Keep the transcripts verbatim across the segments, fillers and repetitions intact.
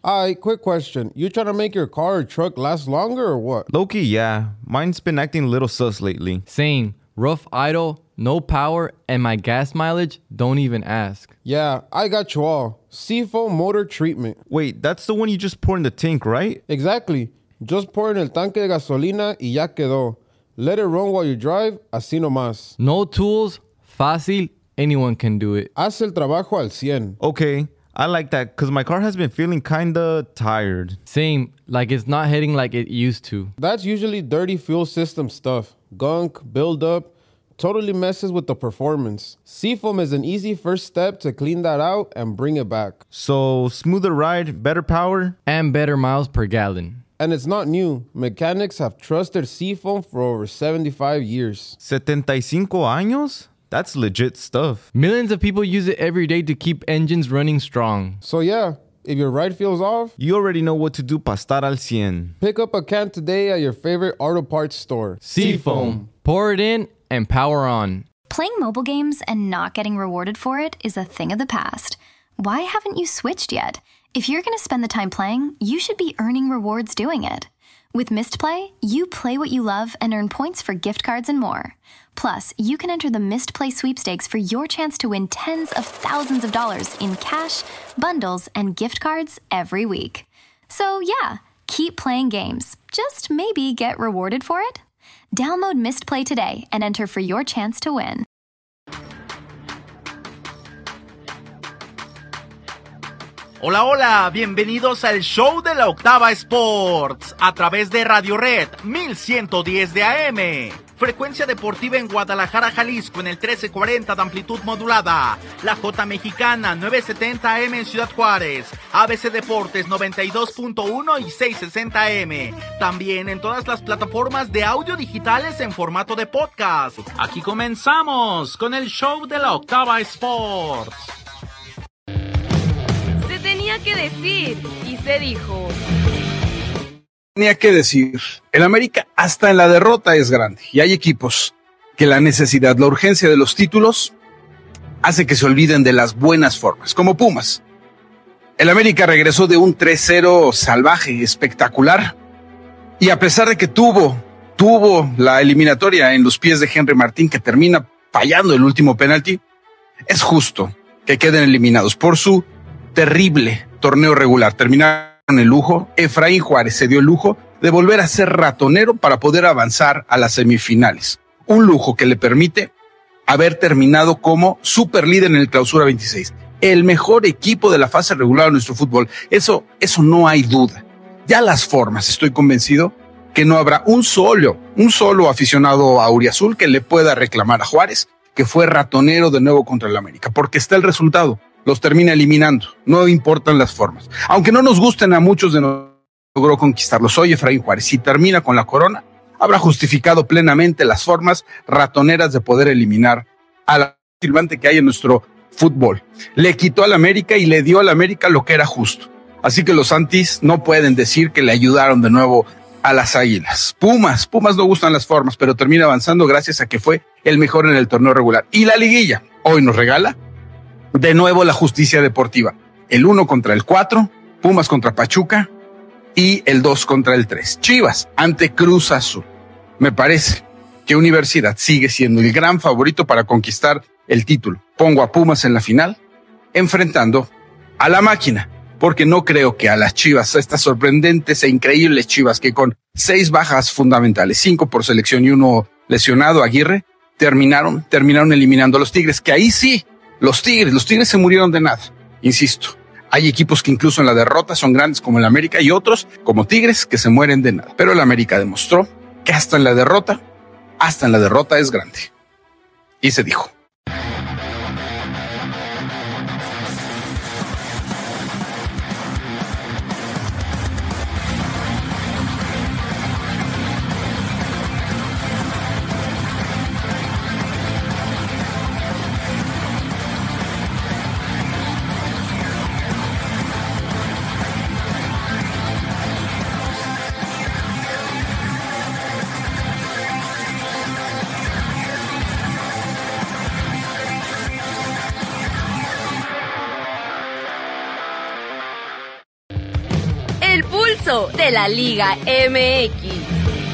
Alright, quick question. You trying to make your car or truck last longer or what? Low-key, yeah. Mine's been acting a little sus lately. Same. Rough idle, no power, and my gas mileage, don't even ask. Yeah, I got you all. Seafoam motor treatment. Wait, that's the one you just pour in the tank, right? Exactly. Just pour in el tanque de gasolina y ya quedó. Let it run while you drive, así nomás. No tools, fácil, anyone can do it. Haz el trabajo al cien. Okay, I like that because my car has been feeling kinda tired. Same, like it's not hitting like it used to. That's usually dirty fuel system stuff. Gunk, buildup, totally messes with the performance. Seafoam is an easy first step to clean that out and bring it back. So, smoother ride, better power? And better miles per gallon. And it's not new. Mechanics have trusted Seafoam for over seventy-five years. setenta y cinco años? That's legit stuff. Millions of people use it every day to keep engines running strong. So yeah, if your ride feels off, you already know what to do para estar al cien. Pick up a can today at your favorite auto parts store. Seafoam. Pour it in and power on. Playing mobile games and not getting rewarded for it is a thing of the past. Why haven't you switched yet? If you're going to spend the time playing, you should be earning rewards doing it. With Missed Play, you play what you love and earn points for gift cards and more. Plus, you can enter the Missed Play sweepstakes for your chance to win tens of thousands of dollars in cash, bundles, and gift cards every week. So yeah, keep playing games. Just maybe get rewarded for it. Download Missed Play today and enter for your chance to win. Hola, hola, bienvenidos al show de la Octava Sports a través de Radio Red mil ciento diez de A M. Frecuencia deportiva en Guadalajara, Jalisco en el trece cuarenta de amplitud modulada. La J Mexicana novecientos setenta A M en Ciudad Juárez. A B C Deportes noventa y dos punto uno y seiscientos sesenta A M. También en todas las plataformas de audio digitales en formato de podcast. Aquí comenzamos con el show de la Octava Sports. Tenía que decir, y se dijo. Tenía que decir, el América hasta en la derrota es grande, y hay equipos que la necesidad, la urgencia de los títulos hace que se olviden de las buenas formas, como Pumas. El América regresó de un tres cero salvaje, espectacular, y a pesar de que tuvo, tuvo la eliminatoria en los pies de Henry Martín, que termina fallando el último penalti, es justo que queden eliminados por su terrible torneo regular. Terminaron el lujo. Efraín Juárez se dio el lujo de volver a ser ratonero para poder avanzar a las semifinales. Un lujo que le permite haber terminado como superlíder en el Clausura veintiséis. El mejor equipo de la fase regular de nuestro fútbol. Eso, eso no hay duda. Ya las formas, estoy convencido que no habrá un solo, un solo aficionado auriazul que le pueda reclamar a Juárez que fue ratonero de nuevo contra el América, porque está el resultado. Los termina eliminando, no importan las formas. Aunque no nos gusten a muchos de nosotros, logró conquistarlos. Hoy Efraín Juárez, si termina con la corona, habrá justificado plenamente las formas ratoneras de poder eliminar a la silbante que hay en nuestro fútbol. Le quitó al América y le dio al América lo que era justo. Así que los Santis no pueden decir que le ayudaron de nuevo a las Águilas. Pumas, Pumas no gustan las formas, pero termina avanzando gracias a que fue el mejor en el torneo regular. Y la liguilla hoy nos regala de nuevo la justicia deportiva. El uno contra el cuatro, Pumas contra Pachuca y el dos contra el tres. Chivas ante Cruz Azul. Me parece que Universidad sigue siendo el gran favorito para conquistar el título. Pongo a Pumas en la final, enfrentando a la máquina, porque no creo que a las Chivas, a estas sorprendentes e increíbles Chivas que con seis bajas fundamentales, cinco por selección y uno lesionado, Aguirre, terminaron, terminaron eliminando a los Tigres, que ahí sí, Los Tigres, los Tigres se murieron de nada. Insisto, hay equipos que incluso en la derrota son grandes como el América y otros como Tigres que se mueren de nada. Pero el América demostró que hasta en la derrota, hasta en la derrota es grande. Y se dijo. El pulso de la Liga M X.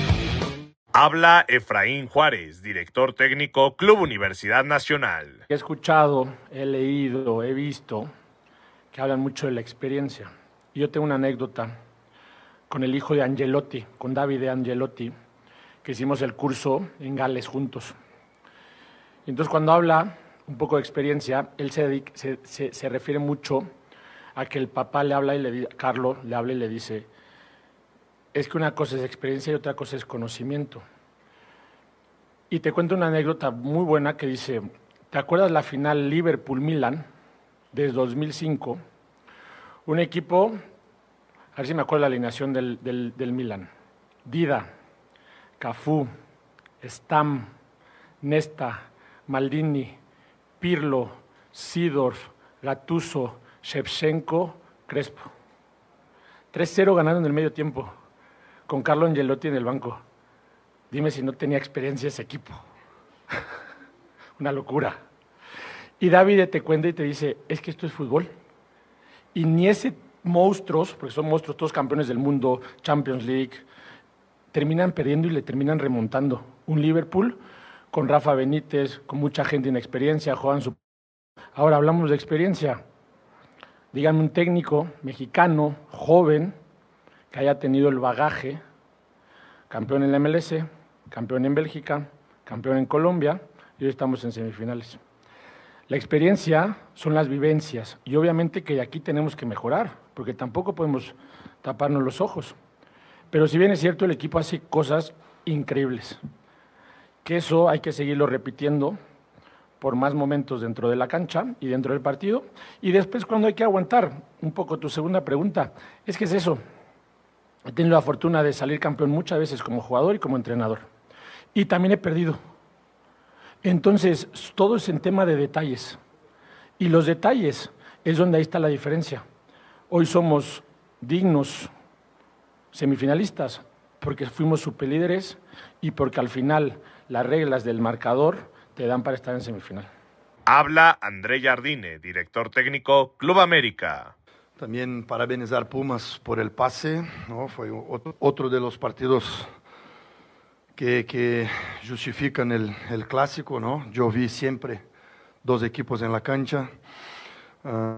Habla Efraín Juárez, director técnico Club Universidad Nacional. He escuchado, he leído, he visto que hablan mucho de la experiencia. Yo tengo una anécdota con el hijo de Angelotti, con Davide Angelotti, que hicimos el curso en Gales juntos. Y entonces cuando habla un poco de experiencia, él se, dedica, se, se, se refiere mucho a que el papá le habla y le dice, Carlos le habla y le dice, es que una cosa es experiencia y otra cosa es conocimiento. Y te cuento una anécdota muy buena que dice, ¿te acuerdas la final Liverpool-Milan desde dos mil cinco? Un equipo, a ver si me acuerdo la alineación del, del, del Milan. Dida, Cafú, Stam, Nesta, Maldini, Pirlo, Seedorf, Gattuso, Shevchenko, Crespo. tres cero ganando en el medio tiempo, con Carlo Angelotti en el banco. Dime si no tenía experiencia ese equipo. Una locura. Y David te cuenta y te dice, es que esto es fútbol. Y ni ese monstruos, porque son monstruos todos campeones del mundo, Champions League, terminan perdiendo y le terminan remontando. Un Liverpool con Rafa Benítez, con mucha gente inexperiencia, juegan su... Ahora hablamos de experiencia. Díganme un técnico mexicano, joven, que haya tenido el bagaje, campeón en la M L S, campeón en Bélgica, campeón en Colombia, y hoy estamos en semifinales. La experiencia son las vivencias, y obviamente que aquí tenemos que mejorar, porque tampoco podemos taparnos los ojos. Pero si bien es cierto, el equipo hace cosas increíbles, que eso hay que seguirlo repitiendo por más momentos dentro de la cancha y dentro del partido, y después cuando hay que aguantar. Un poco tu segunda pregunta, es que es eso. He tenido la fortuna de salir campeón muchas veces como jugador y como entrenador, y también he perdido. Entonces, todo es en tema de detalles, y los detalles es donde ahí está la diferencia. Hoy somos dignos semifinalistas porque fuimos superlíderes y porque al final las reglas del marcador te dan para estar en semifinal. Habla André Jardine, director técnico Club América. También parabenizar Pumas por el pase, ¿no? Fue otro, otro de los partidos que, que justifican el, el clásico, ¿no? Yo vi siempre dos equipos en la cancha. Uh,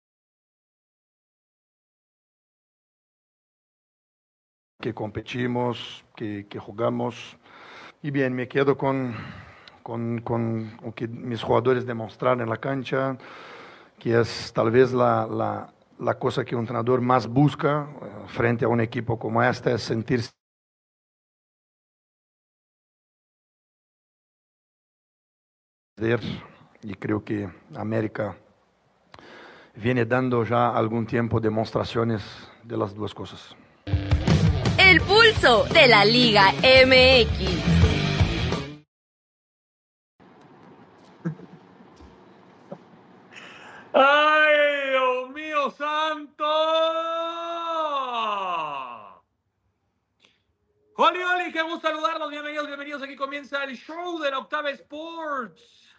que competimos, que, que jugamos. Y bien, me quedo con... Con, con lo que mis jugadores demostraron en la cancha, que es tal vez la, la, la cosa que un entrenador más busca uh, frente a un equipo como este, es sentirse. Y creo que América viene dando ya algún tiempo demostraciones de las dos cosas. El pulso de la Liga M X. ¡Ay, Dios mío santo! ¡Oli, oli! ¡Qué gusto saludarlos! Bienvenidos, bienvenidos. Aquí comienza el show de la Octava Sports.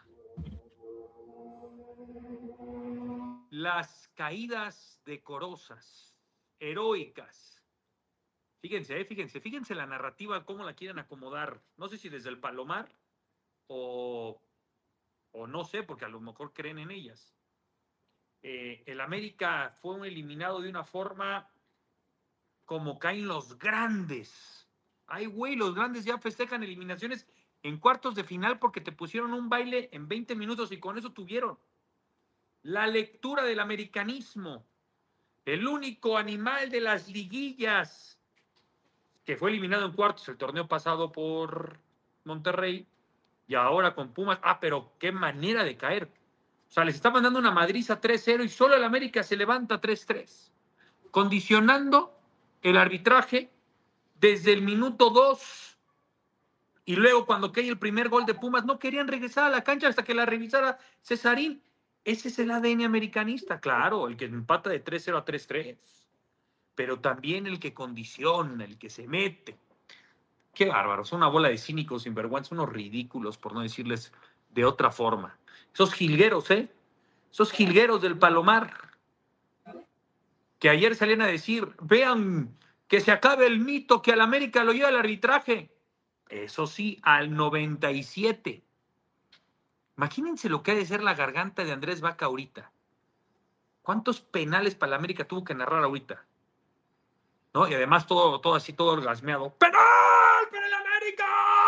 Las caídas decorosas, heroicas. Fíjense, eh, fíjense, fíjense la narrativa, cómo la quieren acomodar. No sé si desde el Palomar o, o no sé, porque a lo mejor creen en ellas. Eh, el América fue eliminado de una forma como caen los grandes. Ay, güey, los grandes ya festejan eliminaciones en cuartos de final porque te pusieron un baile en veinte minutos y con eso tuvieron. La lectura del americanismo, el único animal de las liguillas que fue eliminado en cuartos el torneo pasado por Monterrey y ahora con Pumas. Ah, pero qué manera de caer. O sea, les está mandando una madriza tres cero y solo el América se levanta tres tres, condicionando el arbitraje desde el minuto dos. Y luego cuando cae el primer gol de Pumas, no querían regresar a la cancha hasta que la revisara Cesarín. Ese es el A D N americanista, claro, el que empata de tres cero a tres tres. Pero también el que condiciona, el que se mete. Qué bárbaro, son una bola de cínicos, sinvergüenza, unos ridículos, por no decirles de otra forma. Esos jilgueros, ¿eh? Esos jilgueros del Palomar. que ayer salían a decir, vean, que se acabe el mito que al América lo lleva el arbitraje. Eso sí, al noventa y siete. Imagínense lo que ha de ser la garganta de Andrés Vaca ahorita. ¿Cuántos penales para la América tuvo que narrar ahorita? ¿No? Y además todo, todo así, todo orgasmeado. ¡Penal para el América!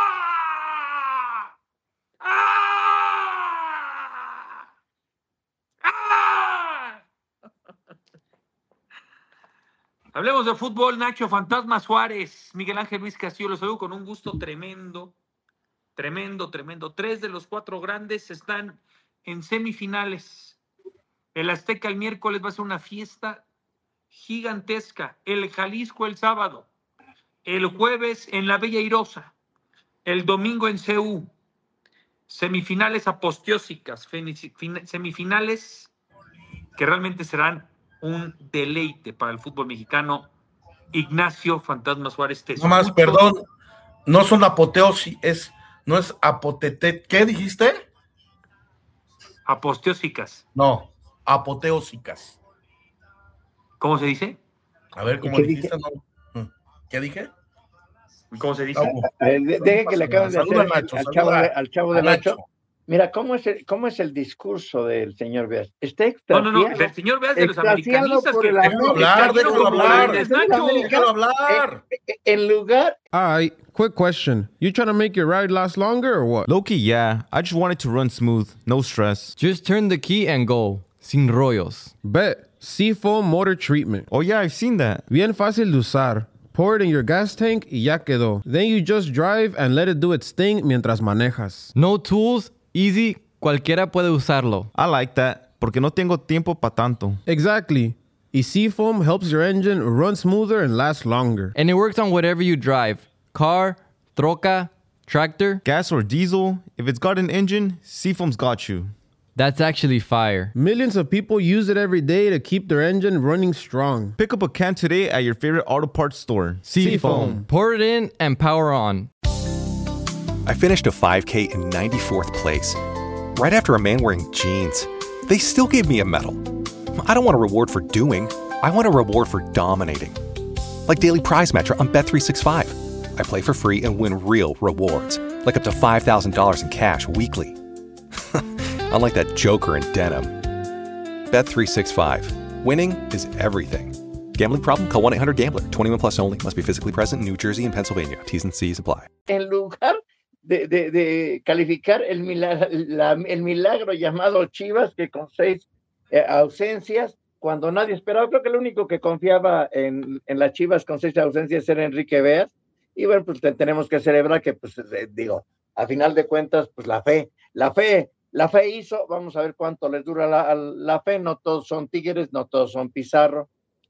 ¡Ah! ¡Ah! Hablemos de fútbol, Nacho Fantasma Suárez, Miguel Ángel Luis Castillo, los saludo con un gusto tremendo, tremendo, tremendo. Tres de los cuatro grandes están en semifinales. El Azteca el miércoles va a ser una fiesta gigantesca. El Jalisco el sábado. El jueves en la Bella Airosa. El domingo en C U. Semifinales aposteósicas. Semifinales que realmente serán un deleite para el fútbol mexicano. Ignacio Fantasma Suárez. Te no más, escucho. perdón. No son apoteosis, es, no es apotete. ¿Qué dijiste? Aposteósicas. No, apoteósicas. ¿Cómo se dice? A ver, ¿cómo ¿Qué dijiste? dije? No. ¿Qué dije? ¿Cómo se dice? No. Eh, de- Deje que le acaban de Saluda, hacer Nacho, al, saluda chavo de- al chavo a del Nacho. ocho. Mira, ¿cómo es, el, ¿cómo es el discurso del señor Beas? Está No, extasiado. no, no, el señor Beas de los extasiado americanistas por que, el que Déjalo hablar, cayeron déjalo como hablar. grandes, Del Nacho. América. Déjalo hablar. Eh, eh, en lugar, All right, quick question. You trying to make your ride last longer or what? Low-key, yeah. I just want it to run smooth. No stress. Just turn the key and go. Sin rollos. Bet. Seafoam Motor Treatment. Oh, yeah, I've seen that. Bien fácil de usar. Pour it in your gas tank y ya quedó. Then you just drive and let it do its thing mientras manejas. No tools, easy, cualquiera puede usarlo. I like that, porque no tengo tiempo pa' tanto. Exactly. Y Seafoam helps your engine run smoother and last longer. And it works on whatever you drive. Car, troca, tractor. Gas or diesel, if it's got an engine, Seafoam's got you. That's actually fire. Millions of people use it every day to keep their engine running strong. Pick up a can today at your favorite auto parts store. Seafoam. Pour it in and power on. I finished a five K in ninety-fourth place, right after a man wearing jeans. They still gave me a medal. I don't want a reward for doing. I want a reward for dominating. Like Daily Prize Matcher on Bet three sixty-five. I play for free and win real rewards, like up to five thousand dollars in cash weekly. Unlike that joker in denim. Bet three sixty-five. Winning is everything. Gambling problem? Call one eight hundred gambler. twenty-one plus only. Must be physically present in New Jersey and Pennsylvania. T's and C's apply. en lugar de, de, de calificar el milagro, la- el milagro llamado Chivas, que con seis eh, ausencias, cuando nadie esperaba, creo que el único que confiaba en, en las Chivas con seis ausencias era Enrique Beas. Y bueno, pues te- tenemos que celebrar que, pues, eh, digo, a final de cuentas, pues la fe, la fe, la fe hizo. Vamos a ver cuánto les dura la, la fe. No todos son Tigres, no todos son Pizarro.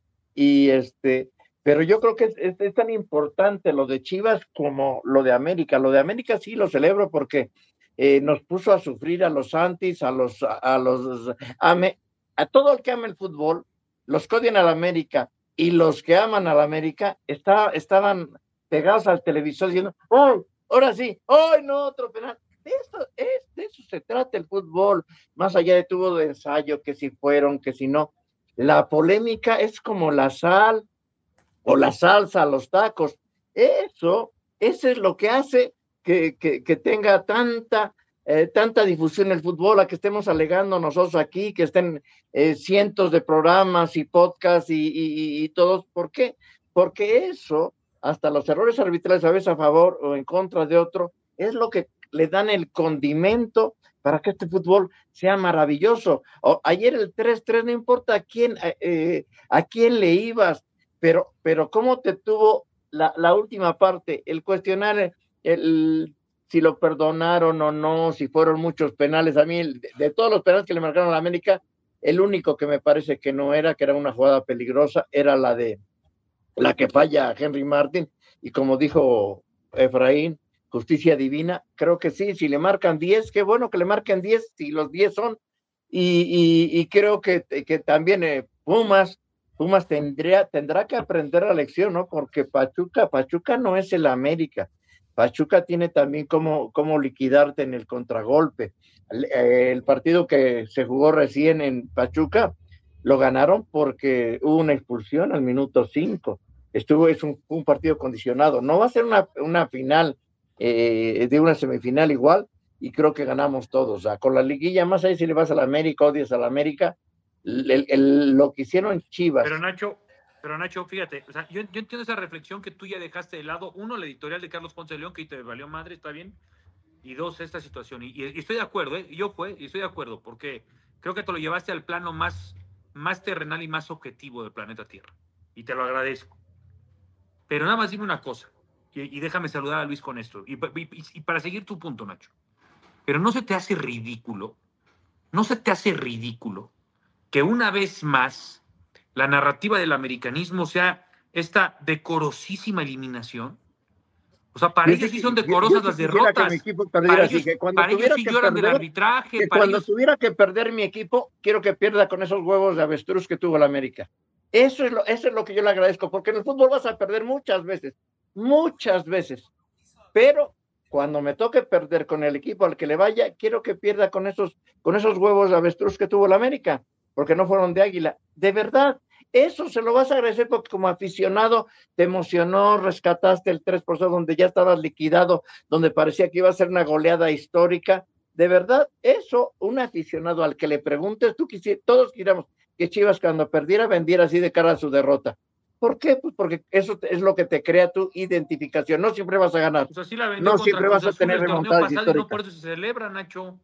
Y este, pero yo creo que es, es- es tan importante lo de Chivas como lo de América. Lo de América sí lo celebro porque eh, nos puso a sufrir a los Santis, a los, a, a los, a, me- a todo el que ama el fútbol, los que odian a la América y los que aman a la América, está, estaban pegados al televisor diciendo, ¡oh, ahora sí! ¡Oh, no, otro penal! De eso, es, de eso se trata el fútbol, más allá de tubo de ensayo, que si fueron, que si no. La polémica es como la sal o la salsa, los tacos. Eso, eso es lo que hace que, que, que tenga tanta, eh, tanta difusión el fútbol, a que estemos alegando nosotros aquí, que estén eh, cientos de programas y podcasts y, y, y, y todos. ¿Por qué? Porque eso, hasta los errores arbitrales a veces a favor o en contra de otro, es lo que le dan el condimento para que este fútbol sea maravilloso. O, ayer el tres tres, no importa a quién, eh, a quién le ibas, pero, pero cómo te tuvo la, la última parte, el cuestionar el, el, si lo perdonaron o no, si fueron muchos penales. A mí, el, de, de todos los penales que le marcaron a la América, el único que me parece que no era, que era una jugada peligrosa, era la de la que falla Henry Martin, y como dijo Efraín, justicia divina. Creo que sí, si le marcan diez, qué bueno que le marquen diez, si los diez son, y, y, y creo que, que también eh, Pumas, Pumas tendría, tendrá que aprender la lección, ¿no? Porque Pachuca, Pachuca no es el América, Pachuca tiene también cómo, cómo liquidarte en el contragolpe. El, el partido que se jugó recién en Pachuca, lo ganaron porque hubo una expulsión al minuto cinco. Estuvo, es un, un partido condicionado. No va a ser una, una final eh, de una semifinal igual, y creo que ganamos todos. O sea, con la liguilla, más ahí si le vas a la América, odias a la América, el, el, lo que hicieron Chivas. Pero Nacho, pero Nacho, fíjate, o sea, yo, yo entiendo esa reflexión que tú ya dejaste de lado. Uno, la editorial de Carlos Ponce de León, que te valió madre, está bien. Y dos, esta situación. Y, y, y estoy de acuerdo, ¿eh? Y yo fue, y estoy de acuerdo, porque creo que te lo llevaste al plano más, más terrenal y más objetivo del planeta Tierra. Y te lo agradezco. Pero nada más dime una cosa, y, y déjame saludar a Luis con esto, y, y, y para seguir tu punto, Nacho. Pero ¿no se te hace ridículo? ¿No se te hace ridículo que una vez más la narrativa del americanismo sea esta decorosísima eliminación? O sea, para yo ellos sí son decorosas yo, yo las derrotas. Que mi equipo perdiera, para así, ellos, que cuando para ellos sí que lloran perder, del arbitraje. Que para cuando ellos... tuviera que perder mi equipo, quiero que pierda con esos huevos de avestruz que tuvo la América. Eso es, lo, eso es lo que yo le agradezco, porque en el fútbol vas a perder muchas veces, muchas veces. Pero cuando me toque perder con el equipo al que le vaya, quiero que pierda con esos, con esos huevos de avestruz que tuvo la América, porque no fueron de águila. De verdad, eso se lo vas a agradecer porque como aficionado te emocionó, rescataste el tres por cero donde ya estabas liquidado, donde parecía que iba a ser una goleada histórica. De verdad, eso, un aficionado al que le preguntes, tú quisieras, todos quisiéramos que Chivas cuando perdiera vendiera así de cara a su derrota. ¿Por qué? Pues porque eso es lo que te crea tu identificación. No siempre vas a ganar. Pues así la vendió no contra siempre vas a tener remontadas históricas. No por eso se celebra, Nacho.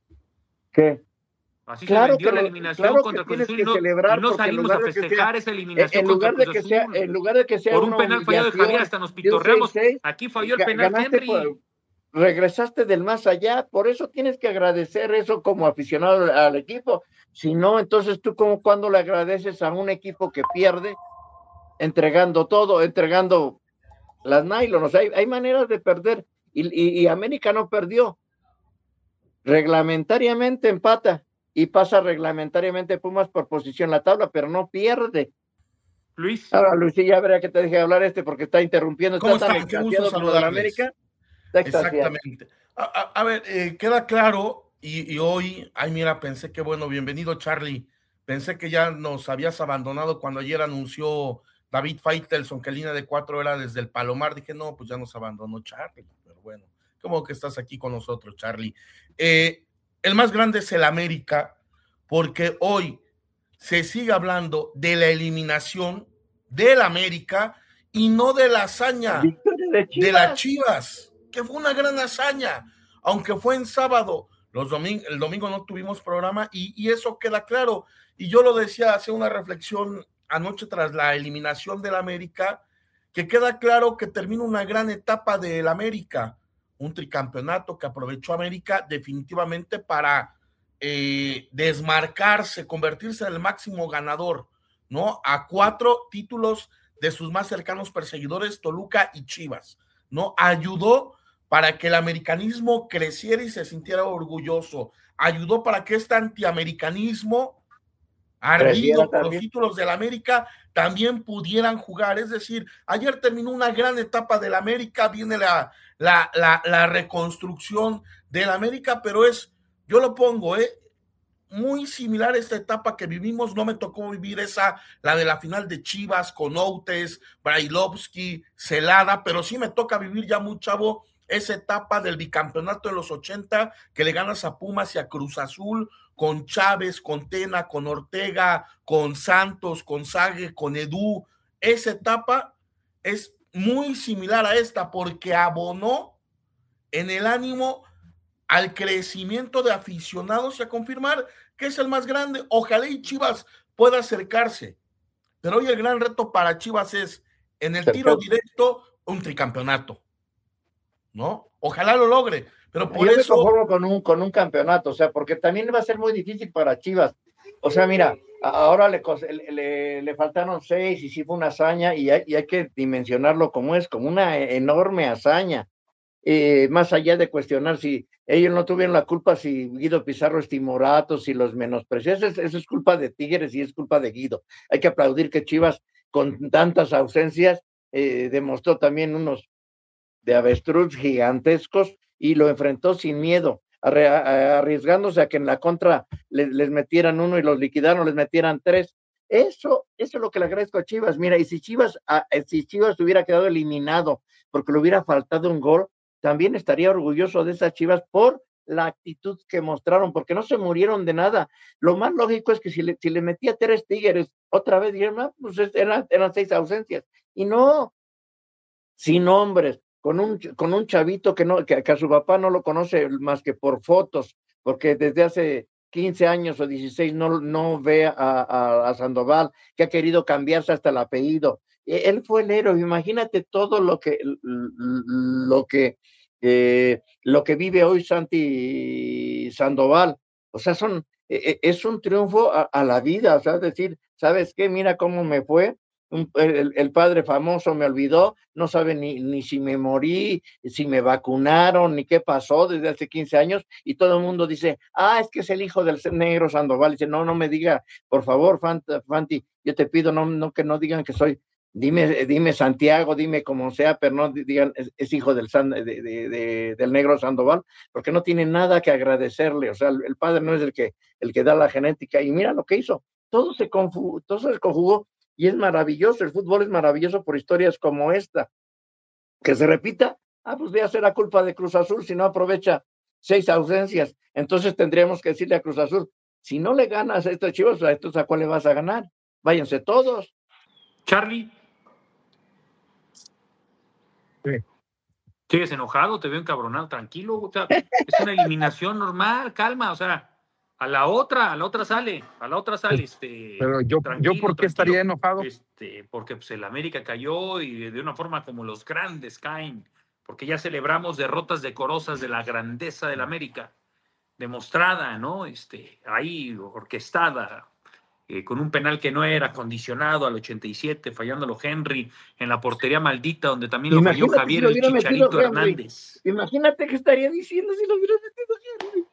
¿Qué? Así claro se vendió que la lo, eliminación claro contra que Cruz Azul que y no, celebrar y no salimos a festejar sea, esa eliminación en lugar contra de que Cruz sea, Azul. en lugar de que sea por un penal fallado de Javier hasta nos pitorreamos. Aquí falló el penal Henry. Por, regresaste del más allá, por eso tienes que agradecer eso como aficionado al equipo. Si no, entonces tú como cuando le agradeces a un equipo que pierde, entregando todo, entregando las nylon, o sea, hay, hay maneras de perder, y, y, y América no perdió, reglamentariamente empata, y pasa reglamentariamente Pumas por posición en la tabla, pero no pierde. Luis. Ahora, Luis, sí, ya verá que te deje hablar este, porque está interrumpiendo, ¿Cómo está tan están? Qué gusto con la América. Está exactamente. A, a, a ver, eh, queda claro, y, y hoy, ay mira, pensé que bueno, bienvenido Charlie, pensé que ya nos habías abandonado cuando ayer anunció David Faitelson que línea de cuatro era desde el Palomar, dije no, pues ya nos abandonó Charlie, pero bueno, como que estás aquí con nosotros, Charlie. Eh, el más grande es el América, porque hoy se sigue hablando de la eliminación del América y no de la hazaña de, de las Chivas, que fue una gran hazaña, aunque fue en sábado. Los doming- el domingo no tuvimos programa y, y eso queda claro. Y yo lo decía, hace una reflexión anoche tras la eliminación del América, que queda claro que termina una gran etapa del América, un tricampeonato que aprovechó América definitivamente para eh, desmarcarse, convertirse en el máximo ganador, ¿no? A cuatro títulos de sus más cercanos perseguidores, Toluca y Chivas, ¿no? Ayudó para que el americanismo creciera y se sintiera orgulloso, ayudó para que este antiamericanismo ardido por los títulos del América también pudieran jugar. Es decir, ayer terminó una gran etapa del América, viene la, la, la, la reconstrucción del América, pero es, yo lo pongo, eh, muy similar a esta etapa que vivimos. No me tocó vivir esa, la de la final de Chivas con Outes, Brailovsky, Celada, pero sí me toca vivir ya muy chavo esa etapa del bicampeonato de los ochenta, que le ganas a Pumas y a Cruz Azul, con Chávez, con Tena, con Ortega, con Santos, con Sague, con Edu. Esa etapa es muy similar a esta, porque abonó en el ánimo al crecimiento de aficionados y a confirmar que es el más grande. Ojalá y Chivas pueda acercarse, pero hoy el gran reto para Chivas es, en el tiro directo, un tricampeonato, ¿no? Ojalá lo logre, pero por Yo eso... me conformo con un, con un campeonato, o sea, porque también va a ser muy difícil para Chivas. O sea, mira, ahora le, le, le faltaron seis y sí fue una hazaña, y hay, y hay que dimensionarlo como es, como una enorme hazaña. Eh, más allá de cuestionar si ellos no tuvieron la culpa, si Guido Pizarro es timorato, si los menospreció, eso es, eso es culpa de Tigres y es culpa de Guido. Hay que aplaudir que Chivas, con tantas ausencias, eh, demostró también unos de avestruz gigantescos y lo enfrentó sin miedo. arriesgándose a que en la contra les, les metieran uno y los liquidaron, les metieran tres. Eso, eso es lo que le agradezco a Chivas. Mira, y si Chivas, a, si Chivas hubiera quedado eliminado porque le hubiera faltado un gol, también estaría orgulloso de esas Chivas por la actitud que mostraron, porque no se murieron de nada. Lo más lógico es que si le, si le metía tres Tigres otra vez, dijeron, ah, pues eran, eran seis ausencias. Y no, sin nombres, con un, con un chavito que, no, que, que a su papá no lo conoce más que por fotos, porque desde hace quince años o dieciséis no, no ve a, a, a Sandoval, que ha querido cambiarse hasta el apellido. Él fue el héroe. Imagínate todo lo que lo que eh, lo que vive hoy Santi Sandoval. O sea, son eh, es un triunfo a, a la vida. O sea, es decir, ¿sabes qué? Mira cómo me fue. Un, el, el padre famoso me olvidó, no sabe ni, ni si me morí, si me vacunaron, ni qué pasó desde hace quince años, y todo el mundo dice, ah, es que es el hijo del negro Sandoval. Dice, no, no me diga, por favor, Fanti, yo te pido, no, no que no digan que soy, dime, dime Santiago, dime como sea, pero no digan, es, es hijo del, San, de, de, de, del negro Sandoval, porque no tiene nada que agradecerle. O sea, el, el padre no es el que, el que da la genética, y mira lo que hizo, todo se conjugó, todo se conjugó. Y es maravilloso, el fútbol es maravilloso por historias como esta. Que se repita, ah, pues ya será culpa de Cruz Azul si no aprovecha seis ausencias. Entonces tendríamos que decirle a Cruz Azul, si no le ganas a estos Chivas, ¿a estos a cuál le vas a ganar? Váyanse todos. Charlie. Sí. ¿Sigues enojado? Te veo encabronado, tranquilo. O sea, es una eliminación normal, calma, o sea... A la otra, a la otra sale, a la otra sale, este. Pero yo, yo ¿por qué estaría enojado? Este, porque pues el América cayó y de una forma como los grandes caen, porque ya celebramos derrotas decorosas de la grandeza del América, demostrada, ¿no? Este, ahí orquestada, eh, con un penal que no era condicionado al ochenta y siete, fallándolo Henry en la portería maldita, donde también lo falló Javier si el Chicharito Hernández. Imagínate qué estaría diciendo si lo hubiera metido Henry.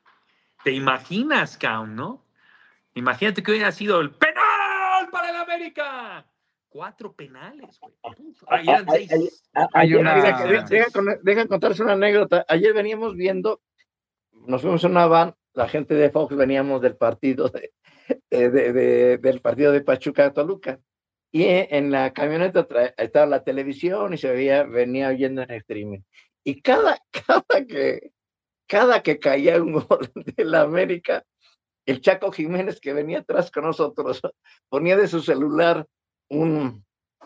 ¿Te imaginas, Caun, no? Imagínate que hubiera sido el penal para el América. Cuatro penales, güey. Ahí eran seis. Ayer, una... deja, deja, deja contarse una anécdota. Ayer veníamos viendo, nos fuimos en una van, la gente de Fox veníamos del partido de, de, de, de del partido de Pachuca Toluca. Y en la camioneta estaba la televisión y se veía, venía oyendo en streaming. Y cada, cada que Cada que caía un gol de la América, el Chaco Jiménez, que venía atrás con nosotros, ponía de su celular un,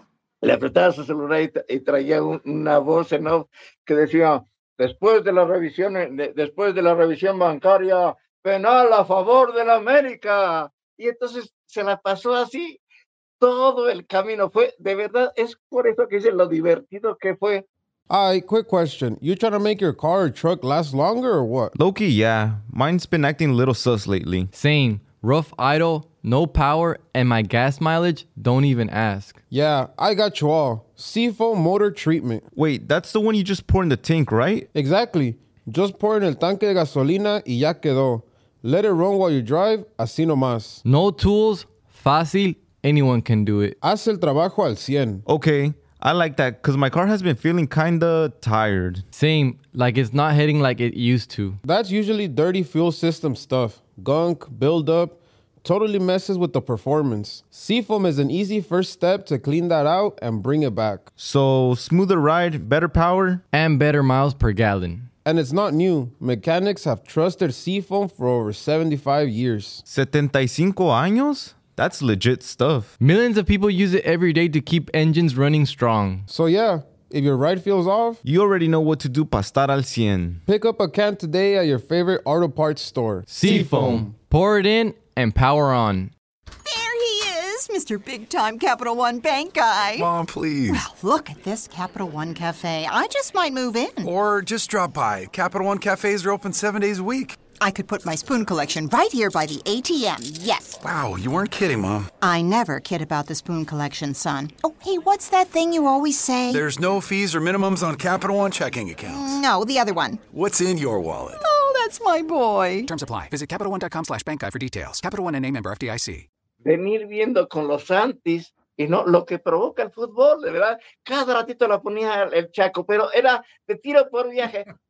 le apretaba su celular y, y traía un, una voz en off que decía, después de la revisión, de, después de la revisión bancaria, penal a favor de la América. Y entonces se la pasó así todo el camino. Fue, de verdad, es por eso que dice lo divertido que fue. All right, quick question. You trying to make your car or truck last longer or what? Low-key, yeah. Mine's been acting a little sus lately. Same. Rough idle, no power, and my gas mileage, don't even ask. Yeah, I got you all. Seafoam motor treatment. Wait, that's the one you just pour in the tank, right? Exactly. Just pour in el tanque de gasolina y ya quedó. Let it run while you drive, así nomás. No tools, fácil, anyone can do it. Haz el trabajo al cien. Okay. I like that because my car has been feeling kinda tired. Same, like it's not hitting like it used to. That's usually dirty fuel system stuff. Gunk, buildup, totally messes with the performance. Seafoam is an easy first step to clean that out and bring it back. So, smoother ride, better power? And better miles per gallon. And it's not new. Mechanics have trusted Seafoam for over seventy-five years. setenta y cinco años? That's legit stuff. Millions of people use it every day to keep engines running strong. So yeah, if your ride feels off, you already know what to do para estar al cien. Pick up a can today at your favorite auto parts store. Seafoam. Pour it in and power on. There he is, Mister Big Time Capital One Bank guy. Mom, please. Well, look at this Capital One Cafe. I just might move in. Or just drop by. Capital One cafes are open seven days a week. I could put my spoon collection right here by the A T M, yes. Wow, you weren't kidding, Mom. I never kid about the spoon collection, son. Oh, hey, what's that thing you always say? There's no fees or minimums on Capital One checking accounts. No, the other one. What's in your wallet? Oh, that's my boy. Terms apply. Visit CapitalOne.com slash bank guide for details. Capital One N A member F D I C. Venir viendo con los Santis y no lo que provoca el fútbol, de verdad. Cada ratito la ponía el Chaco, pero era de tiro por viaje.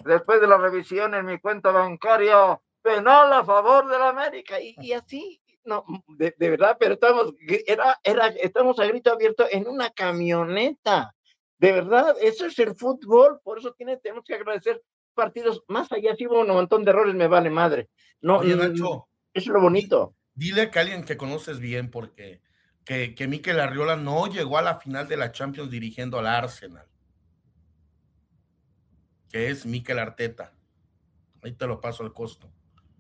después de la revisión en mi cuenta bancaria, penal a favor de la América, y, y así, no, de, de verdad, pero estamos, era, era, estamos a grito abierto en una camioneta, de verdad, eso es el fútbol, por eso tiene, tenemos que agradecer partidos, más allá si hubo un montón de errores, me vale madre, no, Oye, no, Nacho, eso es lo bonito. Dile que alguien que conoces bien, porque que, que Mikel Arriola no llegó a la final de la Champions dirigiendo al Arsenal, que es Mikel Arteta. Ahí te lo paso al costo.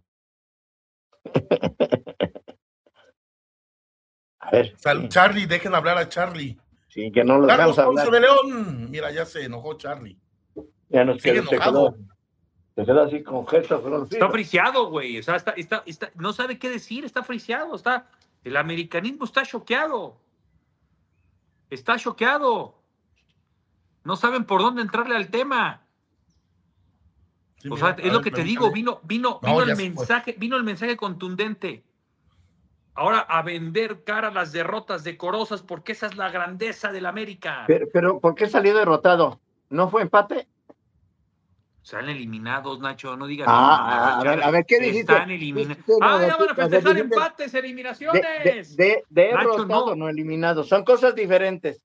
A ver. Sal, sí. Charlie, dejen hablar a Charlie. Sí, que no lo Carlos dejamos hablar. Ponce de León. Mira, ya se enojó Charlie. Ya nos Sigue quedó, enojado. Se quedó, se quedó así con gesto fruncido. Está friseado, güey. O sea, está, está, está, no sabe qué decir, está friseado. Está, el americanismo está choqueado. Está choqueado. No saben por dónde entrarle al tema. Sí, o mira, sea, es lo ver, que te digo, vino, vino, vino no, el mensaje, vino el mensaje contundente. Ahora a vender cara a las derrotas decorosas, porque esa es la grandeza del América. Pero, pero ¿por qué salió derrotado? ¿No fue empate? Salen eliminados, Nacho, no digas. Ah, a ver, a ver, ¿qué dijiste? Están eliminados. Ah, ya van a festejar empates, eliminaciones. De, de, de derrotado, no. no eliminados. Son cosas diferentes.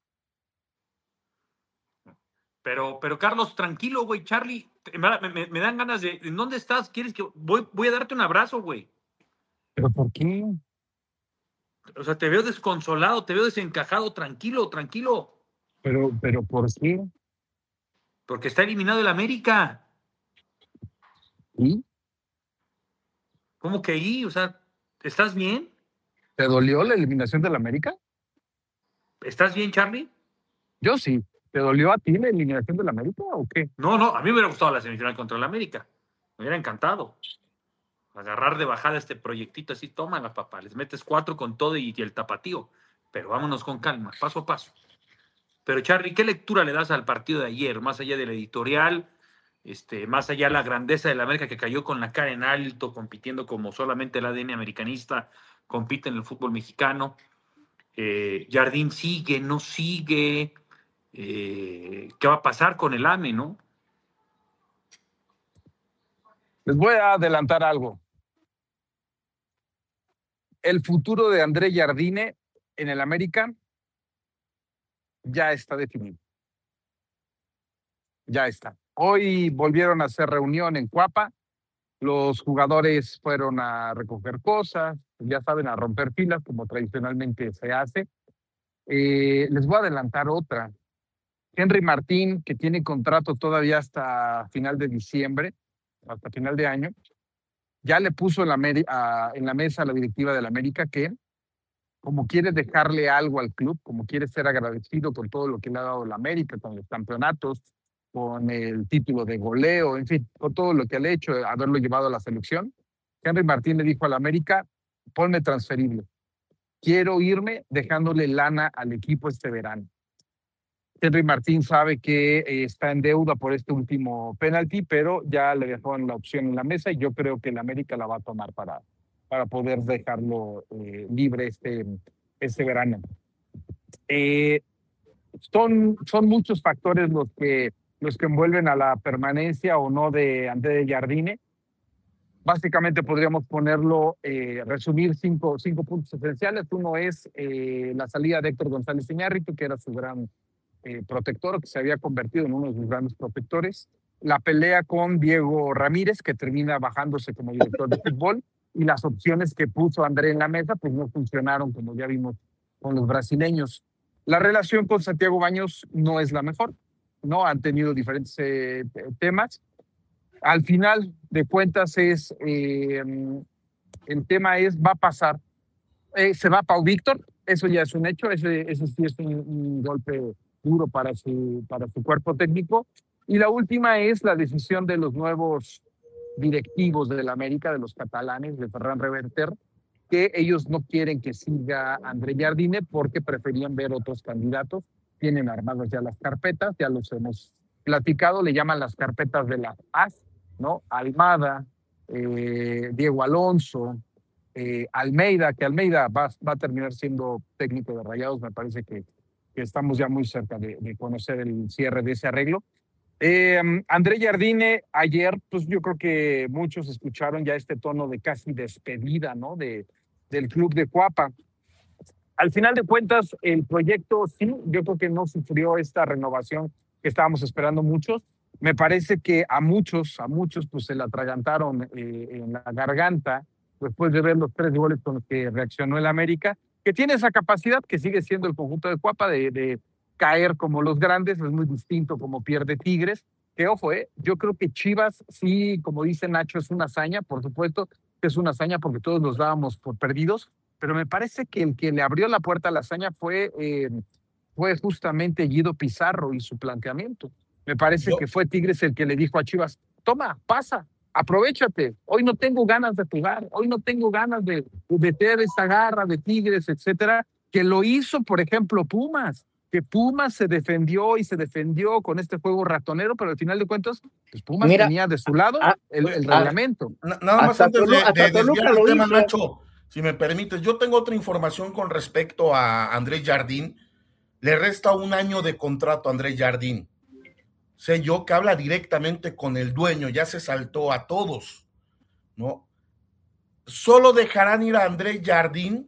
Pero, pero Carlos, tranquilo, güey, Charlie, me, me, me dan ganas de, ¿en dónde estás? ¿Quieres que voy, voy a darte un abrazo, güey? ¿Pero por qué? O sea, te veo desconsolado, te veo desencajado, tranquilo, tranquilo. Pero, pero ¿por qué? Porque está eliminado el América. ¿Y? ¿Cómo que ahí? O sea, ¿estás bien? ¿Te dolió la eliminación del América? ¿Estás bien, Charlie? Yo sí. ¿Te dolió a ti la eliminación del América o qué? No, no, a mí me hubiera gustado la semifinal contra el América. Me hubiera encantado. Agarrar de bajada este proyectito así, tómala, papá. Les metes cuatro con todo y, y el tapatío. Pero vámonos con calma, paso a paso. Pero, Charlie, ¿qué lectura le das al partido de ayer? Más allá del editorial, este, más allá de la grandeza del América que cayó con la cara en alto, compitiendo como solamente el A D N americanista compite en el fútbol mexicano. Eh, Jardín sigue, no sigue. Eh, ¿Qué va a pasar con el A M E, no? Les voy a adelantar algo. El futuro de André Jardine en el América ya está definido. Ya está. Hoy volvieron a hacer reunión en Cuapa. Los jugadores fueron a recoger cosas, ya saben, a romper filas, como tradicionalmente se hace. Eh, les voy a adelantar otra. Henry Martín, que tiene contrato todavía hasta final de diciembre, hasta final de año, ya le puso en la, a, en la mesa a la directiva del América que, como quiere dejarle algo al club, como quiere ser agradecido con todo lo que le ha dado el América, con los campeonatos, con el título de goleo, en fin, con todo lo que le ha hecho, haberlo llevado a la selección, Henry Martín le dijo al América, ponme transferible. Quiero irme dejándole lana al equipo este verano. Henry Martín sabe que eh, está en deuda por este último penalti, pero ya le dejaron la opción en la mesa y yo creo que el América la va a tomar para, para poder dejarlo eh, libre este, este verano. Eh, son, son muchos factores los que, los que envuelven a la permanencia o no de André Jardine. Básicamente podríamos ponerlo, eh, resumir cinco, cinco puntos esenciales. Uno es eh, la salida de Héctor González Iñárritu, que era su gran Eh, protector, que se había convertido en uno de sus grandes protectores, la pelea con Diego Ramírez, que termina bajándose como director de fútbol, y las opciones que puso André en la mesa, pues no funcionaron, como ya vimos con los brasileños. La relación con Santiago Baños no es la mejor, ¿no? Han tenido diferentes eh, temas. Al final de cuentas, es eh, el tema es, va a pasar, eh, se va Pau Víctor, eso ya es un hecho, ese, ese sí es un, un golpe duro para su, para su cuerpo técnico. Y la última es la decisión de los nuevos directivos del América, de los catalanes, de Ferran Reverter, que ellos no quieren que siga André Jardine porque preferían ver otros candidatos. Tienen armadas ya las carpetas, ya los hemos platicado, le llaman las carpetas de la A S, ¿no? Almada, eh, Diego Alonso, eh, Almeida, que Almeida va, va a terminar siendo técnico de Rayados, me parece que que estamos ya muy cerca de, de conocer el cierre de ese arreglo. Eh, André Jardine, ayer, pues yo creo que muchos escucharon ya este tono de casi despedida, ¿no? De, del club de Cuapa. Al final de cuentas, el proyecto sí, yo creo que no sufrió esta renovación que estábamos esperando muchos. Me parece que a muchos, a muchos, pues se le atragantaron eh, en la garganta después de ver los tres goles con los que reaccionó el América, que tiene esa capacidad que sigue siendo el conjunto de Cuapa de, de caer como los grandes, es muy distinto como pierde Tigres, que ojo, eh, yo creo que Chivas sí, como dice Nacho, es una hazaña, por supuesto que es una hazaña porque todos los dábamos por perdidos, pero me parece que el que le abrió la puerta a la hazaña fue, eh, fue justamente Guido Pizarro y su planteamiento. Me parece yo, que fue Tigres el que le dijo a Chivas, toma, pasa, aprovéchate, hoy no tengo ganas de jugar, hoy no tengo ganas de, de meter esa garra de Tigres, etcétera, que lo hizo, por ejemplo, Pumas, que Pumas se defendió y se defendió con este juego ratonero, pero al final de cuentas, pues Pumas Mira, tenía de su lado a, el, el a, reglamento. Nada más antes de, de desviar el tema, Nacho, si me permites, yo tengo otra información con respecto a André Jardín. Le resta un año de contrato a André Jardín. Sé yo que habla directamente con el dueño, ya se saltó a todos, ¿no? Solo dejarán ir a André Jardín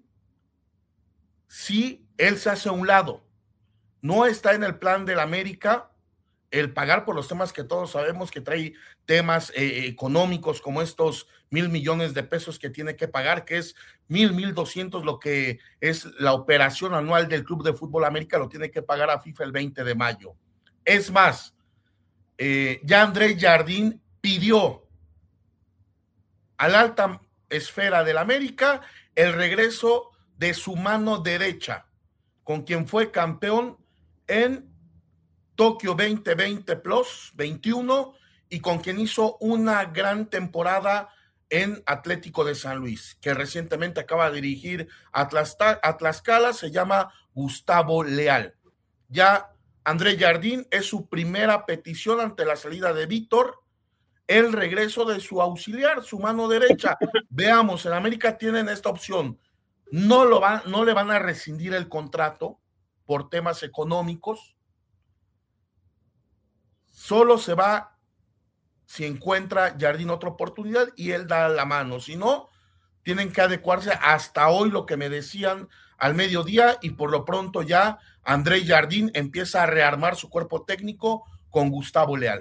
si él se hace a un lado. No está en el plan del América el pagar por los temas que todos sabemos que trae temas eh, económicos como estos mil millones de pesos que tiene que pagar, que es mil, mil doscientos lo que es la operación anual del Club de Fútbol América, lo tiene que pagar a FIFA el veinte de mayo. Es más, eh, ya André Jardín pidió a la alta esfera del América el regreso de su mano derecha, con quien fue campeón en Tokio veinte veinte plus veintiuno y con quien hizo una gran temporada en Atlético de San Luis, que recientemente acaba de dirigir a Tlaxcala, se llama Gustavo Leal. Ya André Jardín es su primera petición ante la salida de Víctor, el regreso de su auxiliar, su mano derecha. Veamos, en América tienen esta opción, no, lo van, no le van a rescindir el contrato por temas económicos, solo se va si encuentra Jardín otra oportunidad y él da la mano, si no, tienen que adecuarse hasta hoy lo que me decían al mediodía y por lo pronto ya André Jardín empieza a rearmar su cuerpo técnico con Gustavo Leal.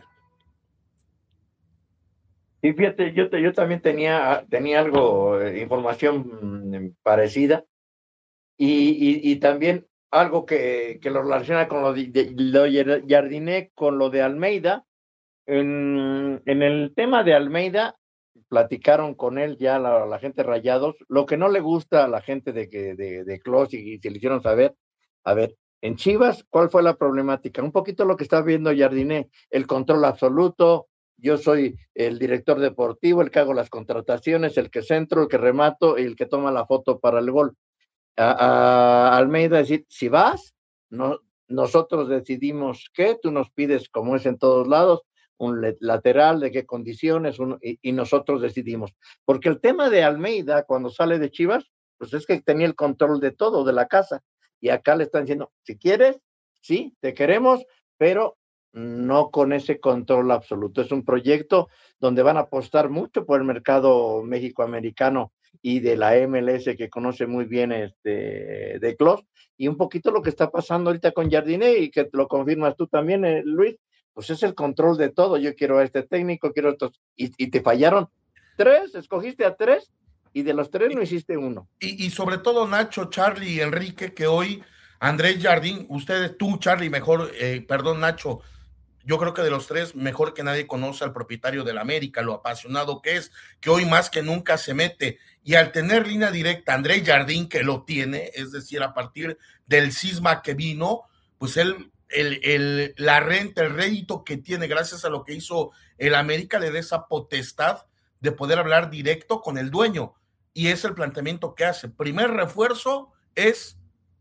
Y fíjate, yo, te, yo también tenía, tenía algo, eh, información parecida y, y, y también algo que, que lo relaciona con lo de, de, lo de Jardiné, con lo de Almeida. En, en el tema de Almeida, platicaron con él ya la, la gente Rayados, lo que no le gusta a la gente de, de, de Clos y, y se le hicieron saber, a ver, en Chivas, ¿cuál fue la problemática? Un poquito lo que está viendo Jardiné, el control absoluto, yo soy el director deportivo, el que hago las contrataciones, el que centro, el que remato y el que toma la foto para el gol. A, a Almeida decir, si vas, no, nosotros decidimos qué, tú nos pides, como es en todos lados, un lateral, de qué condiciones, un, y, y nosotros decidimos. Porque el tema de Almeida, cuando sale de Chivas, pues es que tenía el control de todo, de la casa, y acá le están diciendo, si quieres, sí, te queremos, pero no con ese control absoluto. Es un proyecto donde van a apostar mucho por el mercado méxico-americano y de la M L S que conoce muy bien este de Clos, y un poquito lo que está pasando ahorita con Jardiné, y que lo confirmas tú también, eh, Luis, pues es el control de todo. Yo quiero a este técnico, quiero a estos, y, y te fallaron tres, escogiste a tres, y de los tres no hiciste uno. Y, y sobre todo Nacho, Charlie y Enrique, que hoy André Jardín, ustedes, tú Charlie, mejor, eh, perdón Nacho, yo creo que de los tres, mejor que nadie conoce al propietario del América, lo apasionado que es, que hoy más que nunca se mete, y al tener línea directa, André Jardín, que lo tiene, es decir, a partir del cisma que vino, pues él, el, el, la renta, el rédito que tiene gracias a lo que hizo el América, le da esa potestad de poder hablar directo con el dueño, y es el planteamiento que hace. Primer refuerzo es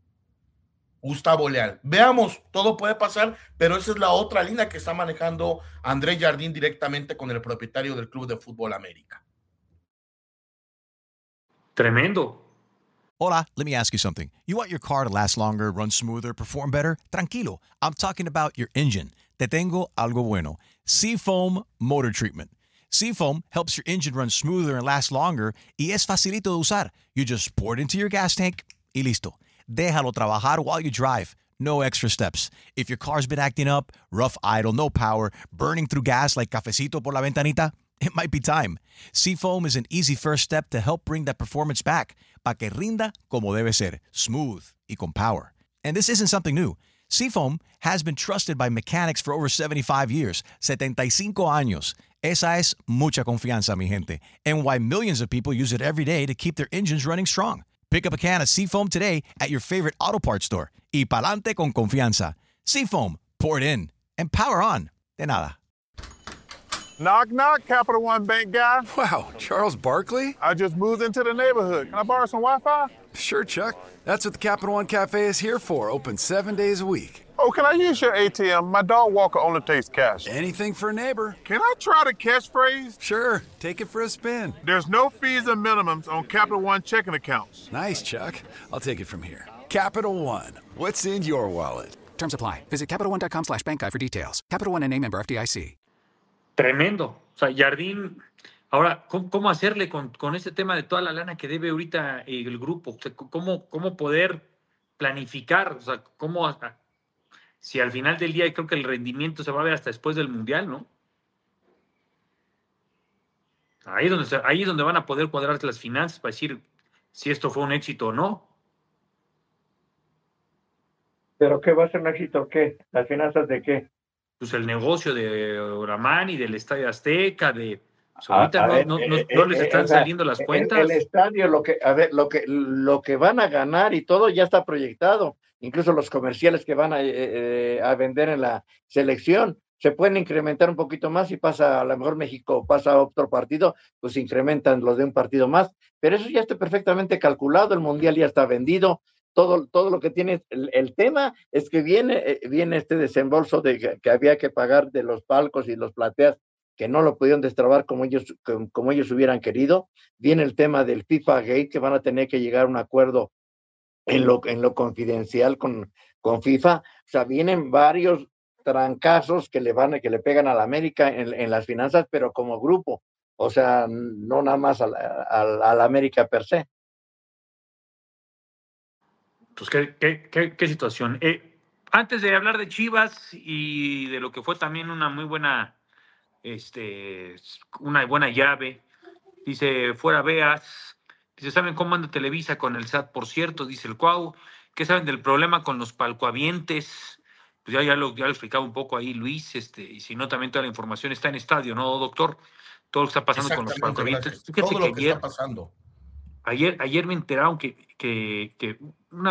Gustavo Leal. Veamos, todo puede pasar, pero esa es la otra línea que está manejando André Jardín directamente con el propietario del Club de Fútbol América. Tremendo. Hola, let me ask you something. You want your car to last longer, run smoother, perform better? Tranquilo. I'm talking about your engine. Te tengo algo bueno. Seafoam Motor Treatment. Seafoam helps your engine run smoother and last longer y es facilito de usar. You just pour it into your gas tank y listo. Déjalo trabajar while you drive. No extra steps. If your car's been acting up, rough idle, no power, burning through gas like cafecito por la ventanita, it might be time. Seafoam is an easy first step to help bring that performance back, pa que rinda como debe ser, smooth y con power. And this isn't something new. Seafoam has been trusted by mechanics for over seventy-five years, setenta y cinco años. Esa es mucha confianza, mi gente, and why millions of people use it every day to keep their engines running strong. Pick up a can of Seafoam today at your favorite auto parts store. Y pa'lante con confianza. Seafoam, pour it in, and power on. De nada. Knock, knock, Capital One Bank guy. Wow, Charles Barkley? I just moved into the neighborhood. Can I borrow some Wi-Fi? Sure, Chuck. That's what the Capital One Cafe is here for, open seven days a week. Oh, can I use your A T M? My dog Walker only takes cash. Anything for a neighbor. Can I try the catchphrase? Sure, take it for a spin. There's no fees or minimums on Capital One checking accounts. Nice, Chuck. I'll take it from here. Capital One, what's in your wallet? Terms apply. Visit CapitalOne.com slash bank guide for details. Capital One and a member F D I C. Tremendo. O sea, Jardín, ahora, ¿cómo, cómo hacerle con, con este tema de toda la lana que debe ahorita el grupo? O sea, ¿cómo, cómo poder planificar? O sea, ¿cómo, si al final del día creo que el rendimiento se va a ver hasta después del Mundial, ¿no? Ahí es donde, ahí es donde van a poder cuadrar las finanzas para decir si esto fue un éxito o no. ¿Pero qué va a ser un éxito? ¿Qué? ¿Las finanzas de qué? Pues el negocio de Oramán y del Estadio Azteca, de pues ahorita a, a no, ver, no, eh, no, eh, no les eh, están o sea, saliendo las cuentas. El, el estadio, lo que, a ver, lo que, lo que van a ganar y todo ya está proyectado, incluso los comerciales que van a, eh, a vender en la selección, se pueden incrementar un poquito más y pasa, a lo mejor México pasa a otro partido, pues incrementan los de un partido más, pero eso ya está perfectamente calculado, el Mundial ya está vendido. Todo, todo lo que tiene, el, el tema es que viene, viene este desembolso de que, que había que pagar de los palcos y los plateas, que no lo pudieron destrabar como ellos, como, como ellos hubieran querido. Viene el tema del FIFA Gate, que van a tener que llegar a un acuerdo en lo, en lo confidencial con, con FIFA. O sea, vienen varios trancazos que le van, que le pegan a la América en, en las finanzas, pero como grupo. O sea, no nada más a la, a la, a la América per se. Pues qué, qué, qué, qué situación. Eh, antes de hablar de Chivas y de lo que fue también una muy buena, este, una buena llave, dice fuera Beas, dice, ¿saben cómo anda Televisa con el S A T? Por cierto, dice el Cuau, ¿qué saben del problema con los palcoavientes? Pues ya, ya, lo, ya lo explicaba un poco ahí Luis, este, y si no, también toda la información está en estadio, ¿no, doctor? Todo lo que está pasando con los palcoavientes. Todo lo que ayer, está pasando. Ayer, ayer me enteraron que, que, que una,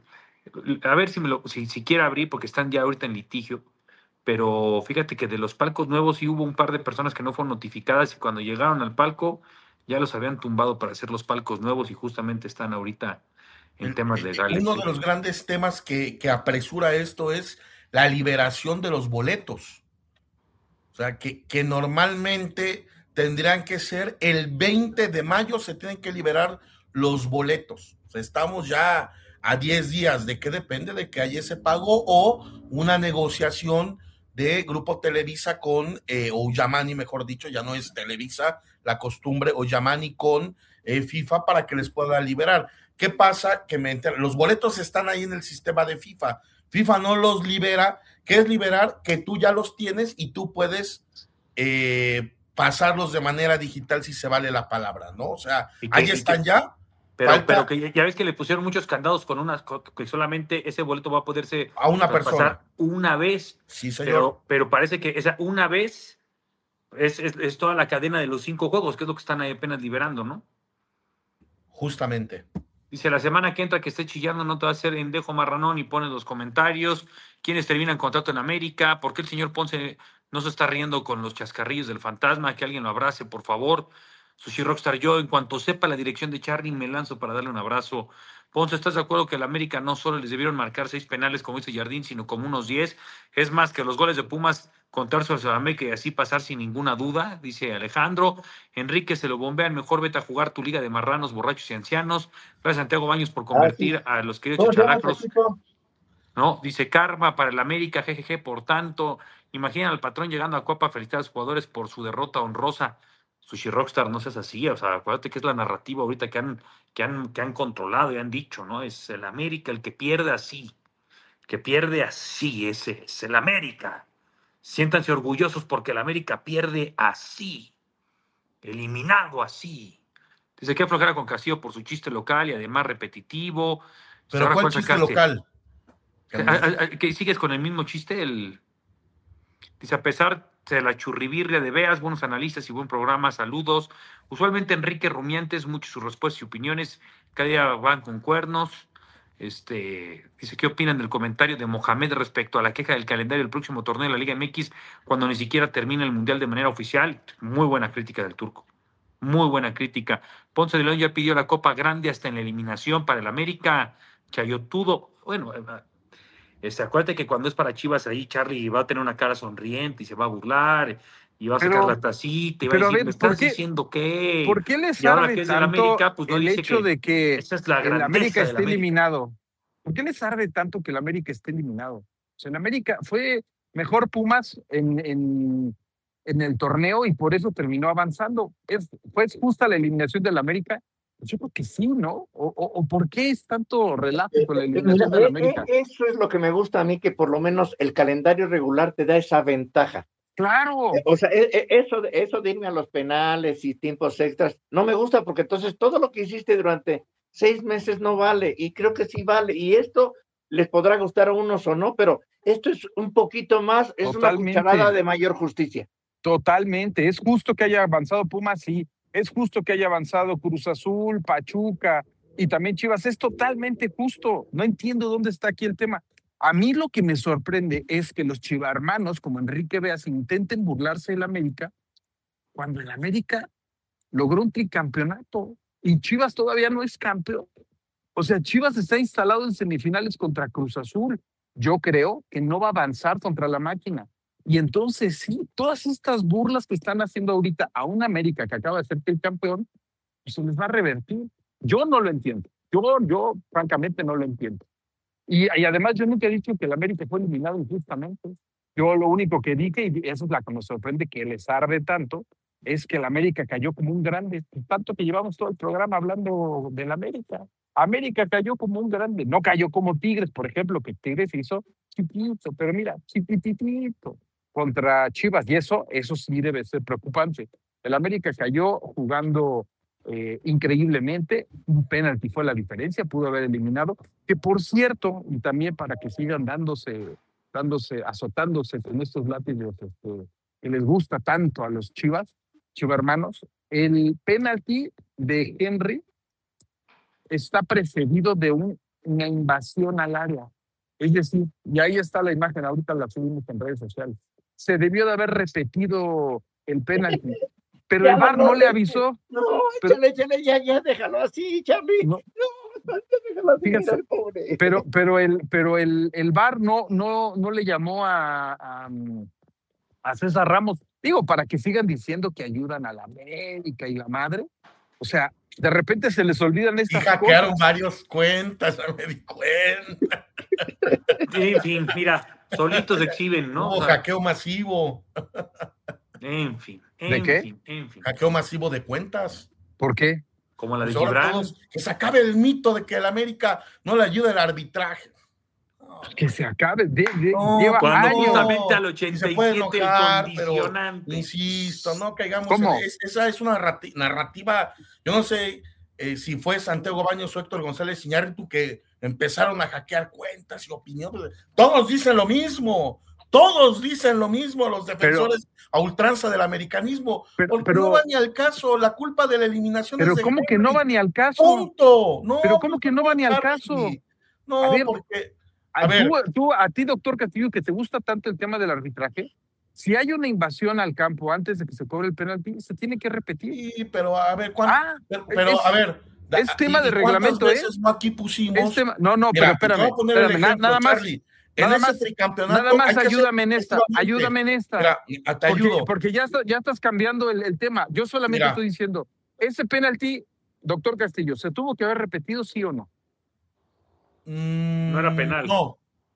a ver si me lo, si, si quiere abrir, porque están ya ahorita en litigio, pero fíjate que de los palcos nuevos sí hubo un par de personas que no fueron notificadas y cuando llegaron al palco ya los habían tumbado para hacer los palcos nuevos y justamente están ahorita en temas legales. Uno de los grandes temas que, que apresura esto es la liberación de los boletos. O sea, que, que normalmente tendrían que ser el veinte de mayo, se tienen que liberar los boletos. O sea, estamos ya a diez días. ¿De qué depende? De que haya ese pago o una negociación de Grupo Televisa con, eh, o Yamani, mejor dicho, ya no es Televisa, la costumbre, o Yamani con eh, FIFA para que les pueda liberar. ¿Qué pasa? Que me enter... los boletos están ahí en el sistema de FIFA. FIFA no los libera. ¿Qué es liberar? Que tú ya los tienes y tú puedes eh, pasarlos de manera digital si se vale la palabra, ¿no? O sea, que, ahí están que, ya. Pero, Falta... pero que ya ves que le pusieron muchos candados con unas, que solamente ese boleto va a poderse a una persona una vez. Sí, señor. Pero, pero parece que esa una vez es, es, es toda la cadena de los cinco juegos, que es lo que están ahí apenas liberando, ¿no? Justamente. Dice, la semana que entra que esté chillando no te va a hacer endejo marranón y pones los comentarios. ¿Quiénes terminan contrato en América? ¿Por qué el señor Ponce no se está riendo con los chascarrillos del fantasma? Que alguien lo abrace, por favor. Sushi Rockstar, yo en cuanto sepa la dirección de Charly me lanzo para darle un abrazo. Ponce, ¿estás de acuerdo que el América no solo les debieron marcar seis penales como dice Jardín, sino como unos diez? Es más, que los goles de Pumas contarse a América y así pasar sin ninguna duda, dice Alejandro. Enrique, se lo bombean, mejor vete a jugar tu liga de marranos, borrachos y ancianos. Gracias, Santiago Baños, por convertir Ah, sí. a los queridos ¿Cómo se llama chicharracos. ese equipo? No, dice Karma para el América, jejeje, por tanto. Imagina al patrón llegando a Copa a felicitar a los jugadores por su derrota honrosa. Sushi Rockstar, no seas así, o sea, acuérdate que es la narrativa ahorita que han, que han, que han controlado y han dicho, ¿no? Es el América el que pierde así, que pierde así, ese es el América. Siéntanse orgullosos porque el América pierde así, eliminado así. Dice que flojera con Castillo por su chiste local y además repetitivo. ¿Pero Ahora, cuál ¿cuál chiste sacaste? local? ¿A- a- a- ¿Que sigues con el mismo chiste? El... Dice, a pesar de la churribirria de Beas, buenos analistas y buen programa, saludos. Usualmente Enrique Rumiantes, muchas sus respuestas y opiniones, cada día van con cuernos. Este, dice, ¿qué opinan del comentario de Mohamed respecto a la queja del calendario del próximo torneo de la Liga M X cuando ni siquiera termina el Mundial de manera oficial? Muy buena crítica del turco. Muy buena crítica. Ponce de León ya pidió la Copa Grande hasta en la eliminación para el América. Chayotudo. Bueno, este, acuérdate que cuando es para Chivas ahí, Charlie va a tener una cara sonriente y se va a burlar y va a sacar Pero- la tacita y va a pero a decir, ver, ¿me estás ¿por qué- diciendo qué? ¿Por qué les Y ahora arde que es del tanto América, pues no el dice hecho que de que esa es la el grandeza América del esté América. eliminado? ¿Por qué les arde tanto que el América esté eliminado? O sea, el América fue mejor Pumas en, en, en el torneo y por eso terminó avanzando. ¿Es, ¿Fue justa la eliminación del América? Yo creo que sí, ¿no? ¿O, o, o por qué es tanto relajo con la Mira, eliminación del eh, América? eh, eso es lo que me gusta a mí, que por lo menos el calendario regular te da esa ventaja. Claro. Eh, O sea, eh, eh, eso, de- eso de irme a los penales y tiempos extras, no me gusta porque entonces todo lo que hiciste durante seis meses no vale, y creo que sí vale, y esto les podrá gustar a unos o no, pero esto es un poquito más, es Totalmente. una cucharada de mayor justicia. Totalmente. Es justo que haya avanzado Pumas, sí. Es justo que haya avanzado Cruz Azul, Pachuca y también Chivas. Es totalmente justo. No entiendo dónde está aquí el tema. A mí lo que me sorprende es que los chivarmanos como Enrique Beas intenten burlarse del América cuando el América logró un tricampeonato y Chivas todavía no es campeón. O sea, Chivas está instalado en semifinales contra Cruz Azul. Yo creo que no va a avanzar contra la máquina. Y entonces sí, todas estas burlas que están haciendo ahorita a un América que acaba de ser el campeón, pues se les va a revertir. Yo no lo entiendo. Yo, yo francamente no lo entiendo. Y, y además yo nunca he dicho que el América fue eliminado injustamente. Yo lo único que dije, y eso es la que nos sorprende que les arde tanto, es que el América cayó como un grande. Tanto que llevamos todo el programa hablando del América. América cayó como un grande. No cayó como Tigres, por ejemplo, que Tigres hizo chiquito, pero mira, chiquititito contra Chivas. Y eso, eso sí debe ser preocupante. El América cayó jugando eh, increíblemente. Un penalti fue la diferencia, pudo haber eliminado. Que por cierto, y también para que sigan dándose, dándose, azotándose con estos látigos este, que les gusta tanto a los Chivas, chivarmanos, el penalti de Henry está precedido de un, una invasión al área. Es decir, y ahí está la imagen, ahorita la subimos en redes sociales. Se debió de haber repetido el penalti, pero Ya, el V A R no, no, le no, avisó. No, Pero- échale, échale, ya, ya, déjalo así, Charlie. No. No, déjalo así, Fíjense, el pobre. Pero, pero el, pero el, el V A R no, no, no le llamó a, a, a César Ramos. Digo, para que sigan diciendo que ayudan a la América y la madre. O sea, de repente se les olvidan Y estas hackearon cosas. varios cuentas, ya me di cuenta. En fin, mira, solitos se exhiben, ¿no? Hubo O sea, hackeo masivo. en fin, en ¿De qué? fin, en fin. Hackeo masivo de cuentas. ¿Por qué? Como la de Pues ahora Gibran. todos, que se acabe el mito de que el América no le ayuda el arbitraje. Que se acabe. De, de- No, lleva Cuando años. justamente al se ochenta y puede siete enojar, el pero condicionante. insisto, no caigamos ¿Cómo? en es- esa es una narrati- narrativa, yo no sé eh, si fue Santiago Baños o Héctor González Iñárritu que empezaron a hackear cuentas y opiniones. Todos dicen lo mismo, todos dicen lo mismo los defensores a ultranza del americanismo, Pero- porque pero- no va ni al caso, la culpa de la eliminación Pero es de ¿cómo que no Henry. va ni al caso? Punto. No, Pero ¿cómo que no va ni al Charlie. caso? No, A ver, porque A, A ver. tú, tú- a ti, doctor Castillo, que te gusta tanto el tema del arbitraje, si hay una invasión al campo antes de que se cobre el penalti, se tiene que repetir. Sí, pero a ver, ¿cuánto? Ah, pero, pero, es- a ver. es tema ¿y de cuántas reglamento, ¿eh? veces no aquí pusimos? Es tema- no, no, Mira, pero te voy a espérame, poner el espérame, na- ejemplo, nada más. Charlie. En Nada ese más, tricampeonato. nada más hay que ayúdame hacer en esta, efectivamente. ayúdame en esta. Mira, te porque, ayudo. porque ya, está, ya estás cambiando el, el tema. Yo solamente Mira. estoy diciendo, ese penalti, doctor Castillo, ¿se tuvo que haber repetido sí o no? Mm, No era penal. No,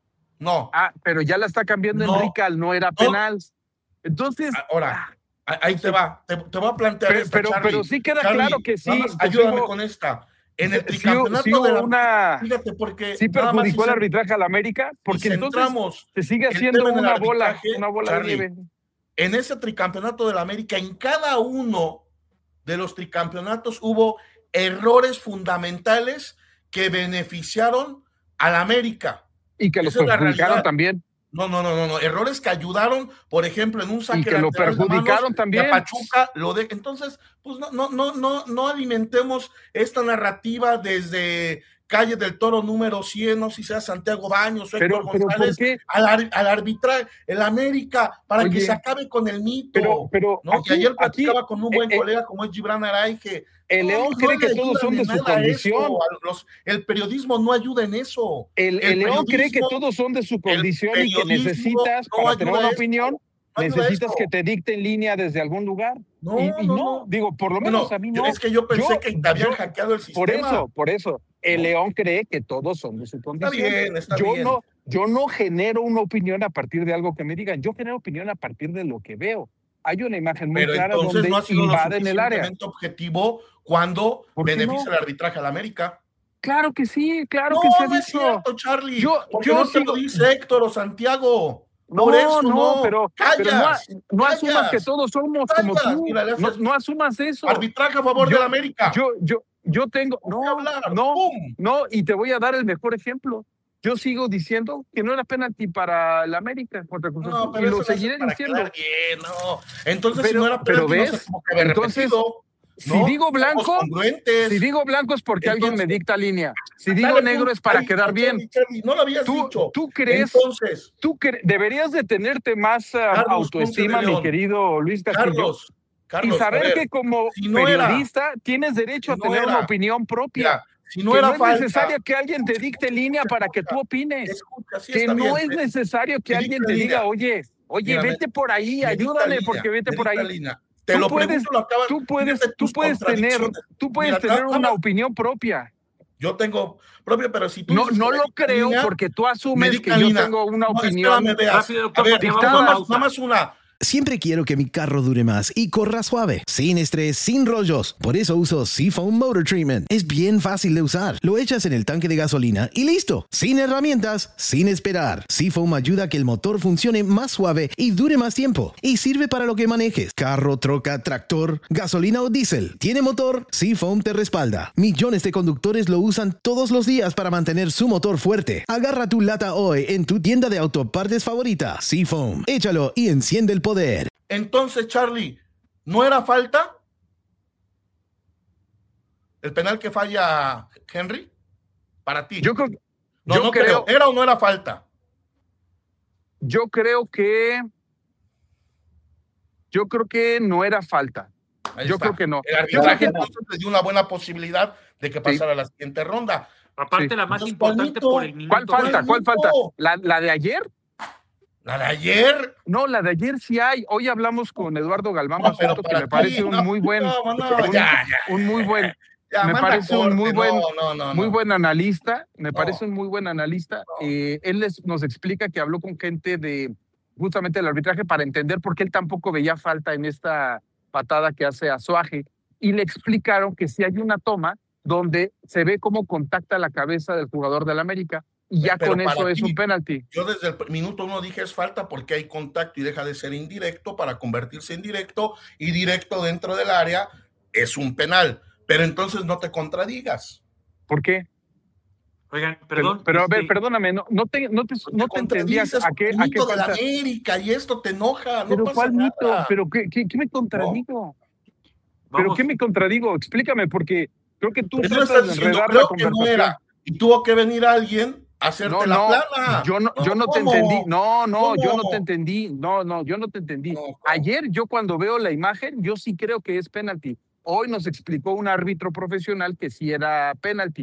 no. Ah, pero ya la está cambiando No. Enrique al no era No. penal. Entonces, Ahora, ahí te va. Te, te voy a plantear pero, esta, pero, Charlie. pero sí queda Charlie, claro que sí. nada más que ayúdame hubo- con esta. En el sí- tricampeonato sí hubo de la una- Fíjate, porque sí nada más perjudicó si el cen- arbitraje al América, porque si entonces centramos se sigue el haciendo tema en el una bola, arbitraje, una bola Charlie, de nieve. en ese tricampeonato de la América, en cada uno de los tricampeonatos hubo errores fundamentales que beneficiaron a la América. Y que los Esa es la perjudicaron realidad. también. No, no, no, no, no, errores que ayudaron, por ejemplo, en un saque Y que lo lateral de manos, perjudicaron y también. a Pachuca lo de, entonces, pues no, no, no, no, no alimentemos esta narrativa desde Calle del Toro número cien, no sé si sea Santiago Baños o Pero- Héctor pero ¿por González, qué? al, ar- al arbitrar el América para Oye, que se acabe con el mito. pero- pero ¿no? aquí- que ayer aquí, platicaba con un buen eh, eh, colega como es Gibran Aray, que el no, León no cree le que todos ayudan son de en su nada a condición. eso, a los- el periodismo no ayuda en eso. El, el León cree que periodismo- todos son de su el condición y que periodismo necesitas, no para tener ayuda una a eso, opinión, no ayuda a necesitas eso. que te dicte en línea desde algún lugar. No, y, y no, no, no. digo, por lo Bueno, menos a mí no. es que yo pensé que te habían yo- hackeado el sistema. Por eso, por eso. El León cree que todos son de su condición. bien, está yo bien. No, yo no genero una opinión a partir de algo que me digan. Yo genero opinión a partir de lo que veo. Hay una imagen muy Pero clara entonces donde no ha sido lo invaden el área. suficientemente objetivo cuando ¿Por qué beneficia no? el arbitraje a la América. Claro que sí, claro No, que se ha no es dicho. cierto, Charlie. Yo- porque yo no te sigo- lo dice Héctor o Santiago. No, Por eso no, no. pero, callas, pero no, a- no callas, asumas que todos somos como callas. tú. Mira, le No, haces no asumas eso. arbitraje a favor Yo- de la América. Yo, yo, yo tengo. No, hablar, no, ¡pum! no, y te voy a dar el mejor ejemplo. Yo sigo diciendo que no era penalti para el América contra Cruz No, Azul, pero y lo eso lo hace seguiré para diciendo. quedar bien, no. Entonces, si Pero- no era pero penalti, no ves, se tuvo que haber entonces, repetido. Si ¿no? digo blanco, Somos congruentes. si digo blanco es porque alguien me Entonces, dicta línea. Si dale, digo negro pum, es para ahí, quedar Charlie, bien. Charlie, no lo habías ¿Tú, dicho. tú crees, Entonces, tú cre- deberías de tenerte más ah, Carlos autoestima, Ponce de mi León. querido Luis Castillo, Carlos, Carlos, y saber a ver, que como si no era- periodista tienes derecho si a no tener era- una opinión propia. Mira, si no que era no es falta- necesario que alguien te dicte línea para que tú opines. Escucha, sí que está no bien, es me- necesario que me alguien dicta te línea. diga, oye, oye, Mira, me- vete por ahí, me dicta ayúdale, línea, porque vete me por dicta ahí. línea. Te Tú lo puedes, pregunto, lo acabas- tú puedes, fíjate tú tus puedes tener, contradicciones. tú puedes Mira, tener nada una más- opinión propia. Yo tengo propia, pero si tú No, dices no que lo me dicta creo línea, porque tú me asumes que dicta yo línea. tengo una No, opinión. espérame, veas. Rápido, doctor, A ver, porque vamos nada a más, pausa. nada más una. Siempre quiero que mi carro dure más y corra suave, sin estrés, sin rollos. Por eso uso Seafoam Motor Treatment. Es bien fácil de usar. Lo echas en el tanque de gasolina y listo. Sin herramientas, sin esperar. Seafoam ayuda a que el motor funcione más suave y dure más tiempo. Y sirve para lo que manejes. Carro, troca, tractor, gasolina o diésel. ¿Tiene motor? Seafoam te respalda. Millones de conductores lo usan todos los días para mantener su motor fuerte. Agarra tu lata hoy en tu tienda de autopartes favorita. Seafoam. Échalo y enciende el poder. Entonces, Charlie, ¿no era falta el penal que falla Henry? Para ti. Yo creo, no, yo no creo, creo. ¿Era o no era falta? yo creo que, yo creo que no era falta. Ahí Yo está. creo que no. El Yo creo arbitraje que no. entonces le dio una buena posibilidad de que pasara a la siguiente ronda. Aparte, Sí. la más Entonces, importante Juanito, por el minuto. ¿Cuál falta? ¿Cuál Juanito. falta? ¿La, la de ayer? La de ayer. No, la de ayer sí hay. Hoy hablamos con Eduardo Galván No, pero Basurto, que para me parece ti, un no, muy buen, no, no, un, ya, ya, un muy buen, Ya, me manda parece un corte, muy buen, no, no, no, muy no. buen analista. Me No. parece un muy buen analista. Eh, él les- nos explica que habló con gente de justamente del arbitraje para entender por qué él tampoco veía falta en esta patada que hace a Suaje. Y le explicaron que si hay una toma donde se ve cómo contacta la cabeza del jugador del América y ya Pero con para eso es ti, un penalti. Yo desde el minuto uno dije es falta porque hay contacto y deja de ser indirecto para convertirse en directo, y directo dentro del área es un penal. Pero entonces no te contradigas. ¿Por qué? Oigan, perdón. Pero, pero a ver, este, perdóname, no, no te, no te, no te entendías Contradices a qué, con a el qué mito de la falta. América y esto te enoja. No Pero pasa ¿cuál nada. mito? ¿Pero qué, qué, qué me contradigo? ¿Pero vamos. qué me contradigo? Explícame, porque creo que tú Primero tratas estás de diciendo, enredar la creo que no conversación. era. Y tuvo que venir alguien a hacerte No, la no, plana. yo no, yo no te ¿cómo? entendí. No, no, yo no ¿Cómo? te entendí. No, no, yo no te entendí. No, ¿cómo? Ayer yo cuando veo la imagen, yo sí creo que es penalti. Hoy nos explicó un árbitro profesional que sí era penalti.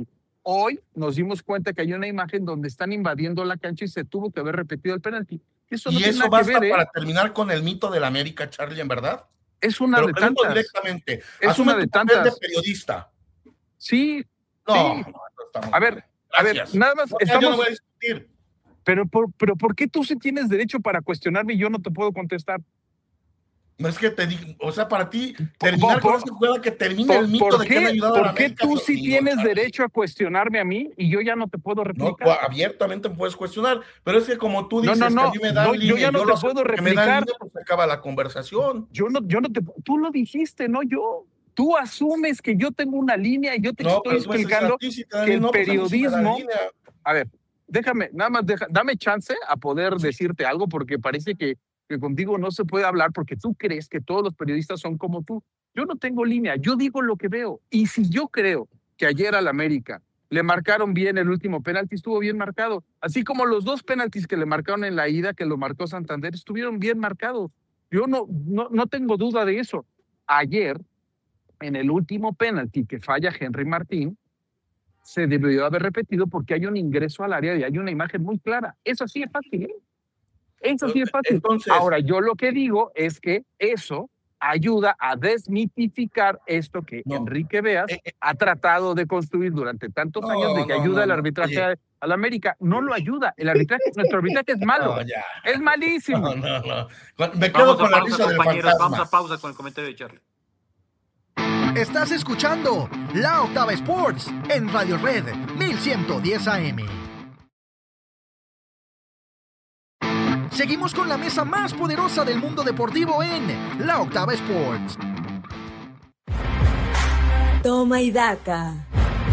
Hoy nos dimos cuenta que hay una imagen donde están invadiendo la cancha y se tuvo que haber repetido el penalti. Eso no y tiene eso nada que basta ver, ¿eh? para terminar con el mito del América, Charlie, en verdad. Es una Pero de pregunto tantas. directamente. Es Asume una de tu papel tantas. de periodista. Sí. No, sí. no, no estamos A ver, a ver, Gracias. nada más No, ya estamos. yo no voy a discutir. Pero por, pero ¿por qué tú sí tienes derecho para cuestionarme y yo no te puedo contestar? No es que te digo, o sea, para ti, terminar por- con esta jugada que termine ¿Por, el mito por de que han qué, ayudado a la ¿por qué América. tú no, sí no, tienes Charlie. derecho a cuestionarme a mí y yo ya no te puedo No, replicar? tú abiertamente me puedes cuestionar, pero es que como tú No, dices no, que no, a mí me dan no, yo línea, ya no yo te lo acepto puedo que me dan replicar. línea, pues se acaba la conversación. Yo no, yo no te, tú lo dijiste, no yo. Tú asumes que yo tengo una línea y yo te No, estoy pero tú me dices explicando a ti si te dan que el línea, no, pues a mí sí me dan periodismo. línea. A ver, déjame, nada más, deja, dame chance a poder decirte algo porque parece que, que contigo no se puede hablar porque tú crees que todos los periodistas son como tú. Yo no tengo línea, yo digo lo que veo. Y si yo creo que ayer al América le marcaron bien el último penalti, estuvo bien marcado. Así como los dos penaltis que le marcaron en la ida, que lo marcó Santander, estuvieron bien marcados. Yo no, no, no tengo duda de eso. Ayer, en el último penalti que falla Henry Martín, se debió haber repetido porque hay un ingreso al área y hay una imagen muy clara. Eso sí es fácil, ¿eh? Eso sí es fácil. Entonces, ahora, yo lo que digo es que eso ayuda a desmitificar esto que No. Enrique Beas Eh, eh. ha tratado de construir durante tantos No, años de que no, ayuda no, el no. arbitraje Oye. a, a la América. No lo ayuda. El arbitraje, nuestro arbitraje es malo. No, ya. Es malísimo. No, no, no. Con- Me quedo Vamos con a la pausa, risa del compañeros. Vamos fantasma. a pausa con el comentario de Charlie. Estás escuchando La Octava Sports en Radio Red mil ciento diez A M. Seguimos con la mesa más poderosa del mundo deportivo en La Octava Sports. Toma y daca.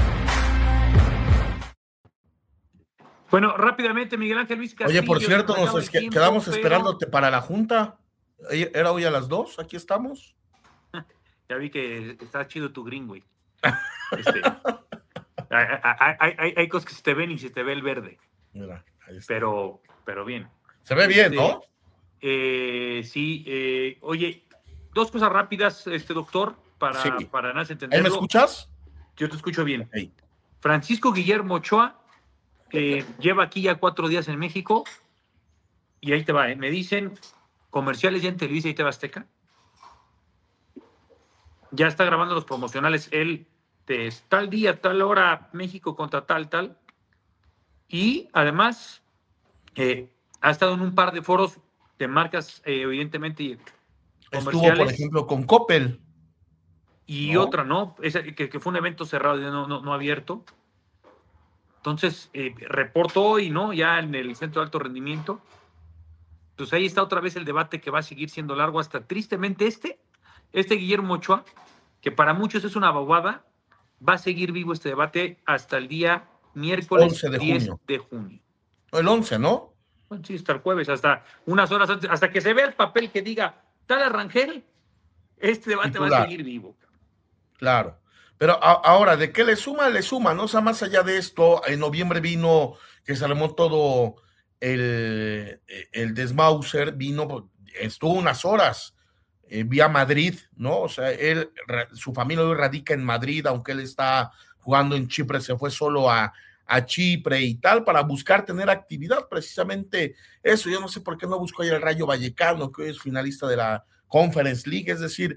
Bueno, rápidamente, Miguel Ángel Luis Castillo. Oye, por cierto, se nos acaba es el que tiempo, quedamos pero esperándote para la junta. Era hoy a las dos, aquí estamos. Ya vi que está chido tu green, güey. Este, hay, hay- hay- hay- hay cosas que se te ven y se te ve el verde. Mira, ahí está. Pero, pero bien. Se ve bien, Este, ¿no? eh, sí, eh, oye, dos cosas rápidas, este doctor, para, Sí. para nada ¿Ahí entenderlo. me escuchas? Yo te escucho bien. Ahí. Francisco Guillermo Ochoa, que lleva aquí ya cuatro días en México, y ahí te va, ¿eh? Me dicen comerciales ya en Televisa y T V Azteca. Ya está grabando los promocionales él de tal día, tal hora, México contra tal, tal. Y además eh, ha estado en un par de foros de marcas, eh, evidentemente, y Estuvo, comerciales. por ejemplo, con Coppel. Y ¿no? otra, ¿no? Esa, que, que fue un evento cerrado, no, no, no abierto. Entonces, eh, reporto hoy, ¿no? Ya en el Centro de Alto Rendimiento. Entonces ahí está otra vez el debate que va a seguir siendo largo hasta tristemente este, este Guillermo Ochoa, que para muchos es una bobada, va a seguir vivo este debate hasta el día miércoles once de diez junio. de junio. El once, ¿no? Bueno, sí, hasta el jueves, hasta unas horas antes, hasta que se vea el papel que diga tal Arrangel, este debate va a Titular. seguir vivo. Claro. Pero a- ahora, ¿de qué le suma? Le suma, ¿no? O sea, más allá de esto, en noviembre vino, que se armó todo el, el desmauser, vino, estuvo unas horas eh, vía Madrid, ¿no? O sea, él, ra- su familia hoy radica en Madrid, aunque él está jugando en Chipre, se fue solo a, a Chipre y tal, para buscar tener actividad, precisamente eso. Yo no sé por qué no buscó ahí el Rayo Vallecano, que hoy es finalista de la Conference League, es decir,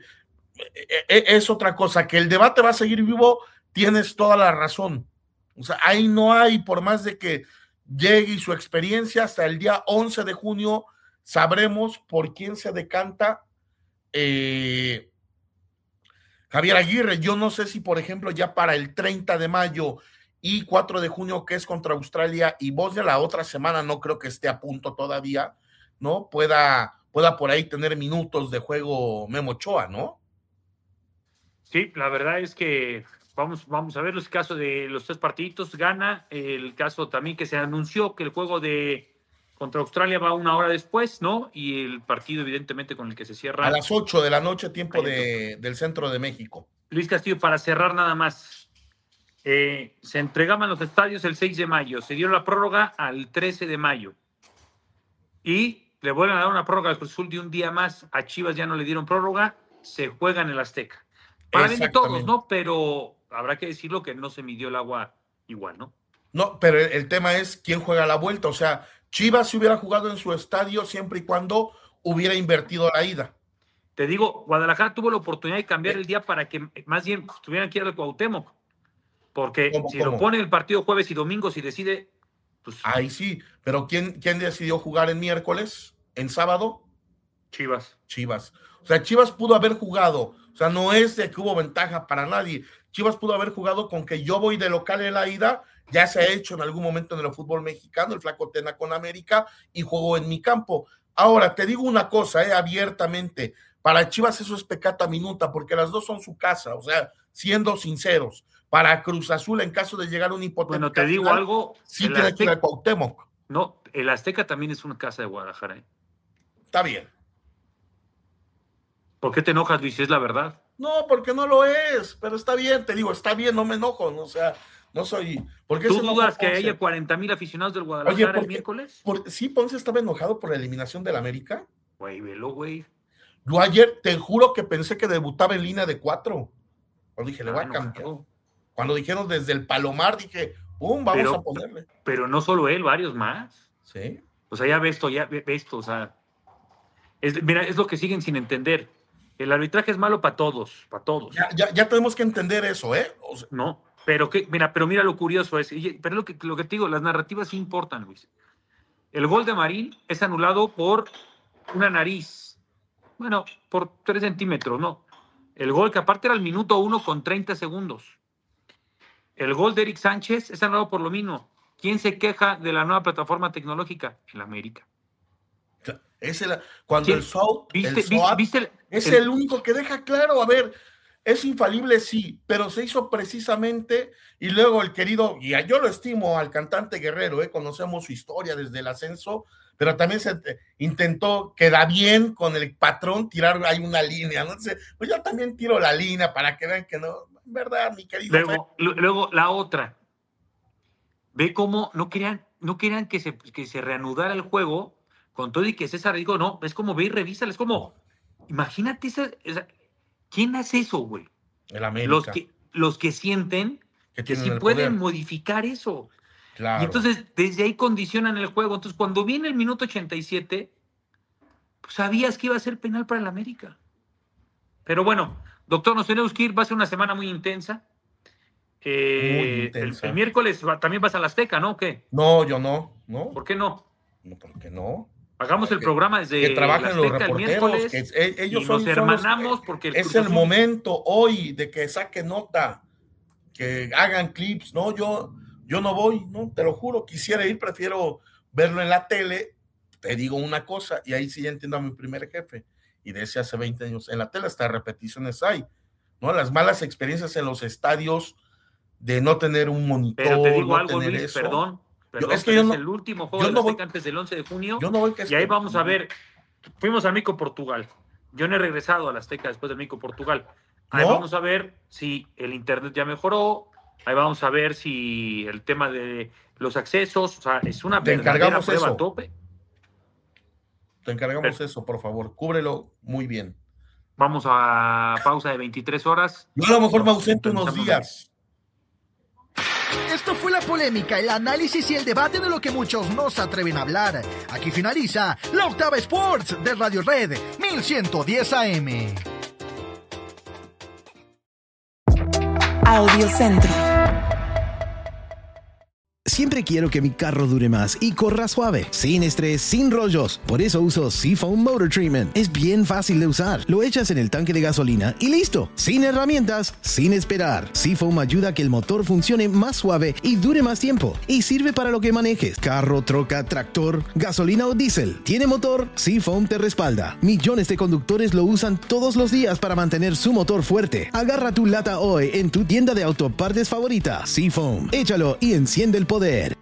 es otra cosa, que el debate va a seguir vivo, tienes toda la razón. O sea, ahí no hay, por más de que llegue y su experiencia, hasta el día once de junio sabremos por quién se decanta eh, Javier Aguirre. Yo no sé si, por ejemplo, ya para el treinta de mayo y cuatro de junio, que es contra Australia y Bosnia, la otra semana no creo que esté a punto todavía, ¿no? Pueda, pueda por ahí tener minutos de juego Memo Ochoa, ¿no? Sí, la verdad es que vamos, vamos a ver los casos de los tres partiditos. Gana el caso también que se anunció que el juego de contra Australia va una hora después, ¿no? Y el partido, evidentemente, con el que se cierra. A las ocho de la noche, tiempo de, del centro de México. Luis Castillo, para cerrar nada más. Eh, se entregaban los estadios el seis de mayo. Se dio la prórroga al trece de mayo. Y le vuelven a dar una prórroga al Cruz Azul de un día más. A Chivas ya no le dieron prórroga. Se juega en el Azteca. Para bien de todos, ¿no? Pero habrá que decirlo que no se midió el agua igual, ¿no? No, pero el, el tema es quién juega la vuelta. O sea, Chivas se hubiera jugado en su estadio siempre y cuando hubiera invertido la ida. Te digo, Guadalajara tuvo la oportunidad de cambiar el día para que más bien tuvieran que ir al Cuauhtémoc. Porque ¿Cómo, si cómo? lo pone el partido jueves y domingo, si decide... Pues, ahí sí, pero ¿quién, ¿quién decidió jugar en miércoles? ¿En sábado? Chivas. Chivas. O sea, Chivas pudo haber jugado. O sea, no es de que hubo ventaja para nadie. Chivas pudo haber jugado con que yo voy de local en la ida. Ya se ha hecho en algún momento en el fútbol mexicano, el Flaco Tena con América, y juego en mi campo. Ahora, te digo una cosa, eh, abiertamente. Para Chivas eso es pecata minuta, porque las dos son su casa. O sea, siendo sinceros. Para Cruz Azul, en caso de llegar a un hipotético. Bueno, te digo final, algo. sí tiene Azteca, que ir al Cuauhtémoc. No, el Azteca también es una casa de Guadalajara. ¿eh? Está bien. ¿Por qué te enojas, Luis? Es la verdad. No, porque no lo es, pero está bien, te digo, está bien, no me enojo, no, o sea, no soy... ¿Por qué ¿Tú se enoja dudas que Ponce? haya cuarenta mil aficionados del Guadalajara Oye, el ¿por qué? miércoles? Por, ¿sí Ponce estaba enojado por la eliminación del América? Güey, velo, güey. Yo ayer, te juro que pensé que debutaba en línea de cuatro. Cuando dije, le voy Ah, a cambiar. Cuando dijeron desde el Palomar, dije, ¡pum! Vamos pero, a ponerle. Pero no solo él, varios más. Sí. O sea, ya ves esto, ya ves esto, o sea... Es, mira, es lo que siguen sin entender. El arbitraje es malo para todos, para todos. Ya, ya, ya tenemos que entender eso, ¿eh? O sea, no, pero que, mira, pero mira lo curioso es, pero lo que, lo que te digo, las narrativas sí importan, Luis. El gol de Marín es anulado por una nariz. Bueno, por tres centímetros, no. El gol que aparte era al minuto uno con treinta segundos. El gol de Eric Sánchez es anulado por lo mismo. ¿Quién se queja de la nueva plataforma tecnológica? El América. Es el, cuando Sí. el S O A T, ¿Viste- el S O A T viste el- es el- el único que deja claro, a ver, es infalible, sí, pero se hizo precisamente, y luego el querido, y yo lo estimo al cantante Guerrero, eh, conocemos su historia desde el ascenso, pero también se eh, intentó, queda bien con el patrón, tirar ahí una línea, ¿no? Entonces, pues yo también tiro la línea para que vean que no, en verdad, mi querido. Luego, lu- luego la otra. Ve cómo no querían, no querían que se, que se reanudara el juego con todo y que César dijo, no, es como ve y revisa, es como, imagínate esa, esa- ¿quién hace eso, güey? El América. Los que, los que sienten Que que tienen sí el pueden poder. modificar eso. Claro. Y entonces, desde ahí condicionan el juego. Entonces, cuando viene el minuto ochenta y siete, pues sabías que iba a ser penal para el América. Pero bueno, doctor, nos tenemos que ir, va a ser una semana muy intensa. Eh, Muy el- intensa. El, miércoles va- también vas a la Azteca, ¿no? ¿O qué? No, yo no, ¿no? ¿Por qué no? No, ¿por qué no? Hagamos el Que- programa desde que la trabajen los Azteca el reporteros, miércoles que e- ellos y son, nos son los hermanamos que- porque el es Cruz el Azul- momento hoy de que saque nota, que hagan clips, ¿no? Yo, yo no voy, ¿no? Te lo juro, quisiera ir, prefiero verlo en la tele. Te digo una cosa, y ahí sí ya entiendo a mi primer jefe, y de ese hace veinte años, en la tele hasta repeticiones hay, ¿no? Las malas experiencias en los estadios de no tener un monitor, Pero te digo no algo, tener Luis, eso. perdón. Yo- perdón, es que pero yo es no, el último juego yo de no la voy- Azteca antes del once de junio. yo no voy que y ahí esté- vamos a ver. Fuimos a México, Portugal. Yo no he regresado a la Azteca después de México, Portugal. Ahí ¿No? vamos a ver si el internet ya mejoró. Ahí vamos a ver si el tema de los accesos, o sea, es una Te verdadera encargamos prueba eso. a tope. Te encargamos eso, por favor, cúbrelo muy bien. Vamos a pausa de veintitrés horas. Yo a lo mejor me ausento unos Pensamos- días. Esto fue la polémica, el análisis y el debate de lo que muchos no se atreven a hablar. Aquí finaliza la Octava Sports de Radio Red mil ciento diez A M. Audio Centro. Siempre quiero que mi carro dure más y corra suave, sin estrés, sin rollos. Por eso uso Seafoam Motor Treatment. Es bien fácil de usar. Lo echas en el tanque de gasolina y listo. Sin herramientas, sin esperar. Seafoam ayuda a que el motor funcione más suave y dure más tiempo. Y sirve para lo que manejes. Carro, troca, tractor, gasolina o diésel. ¿Tiene motor? Seafoam te respalda. Millones de conductores lo usan todos los días para mantener su motor fuerte. Agarra tu lata hoy en tu tienda de autopartes favorita. Seafoam. Échalo y enciende el poder.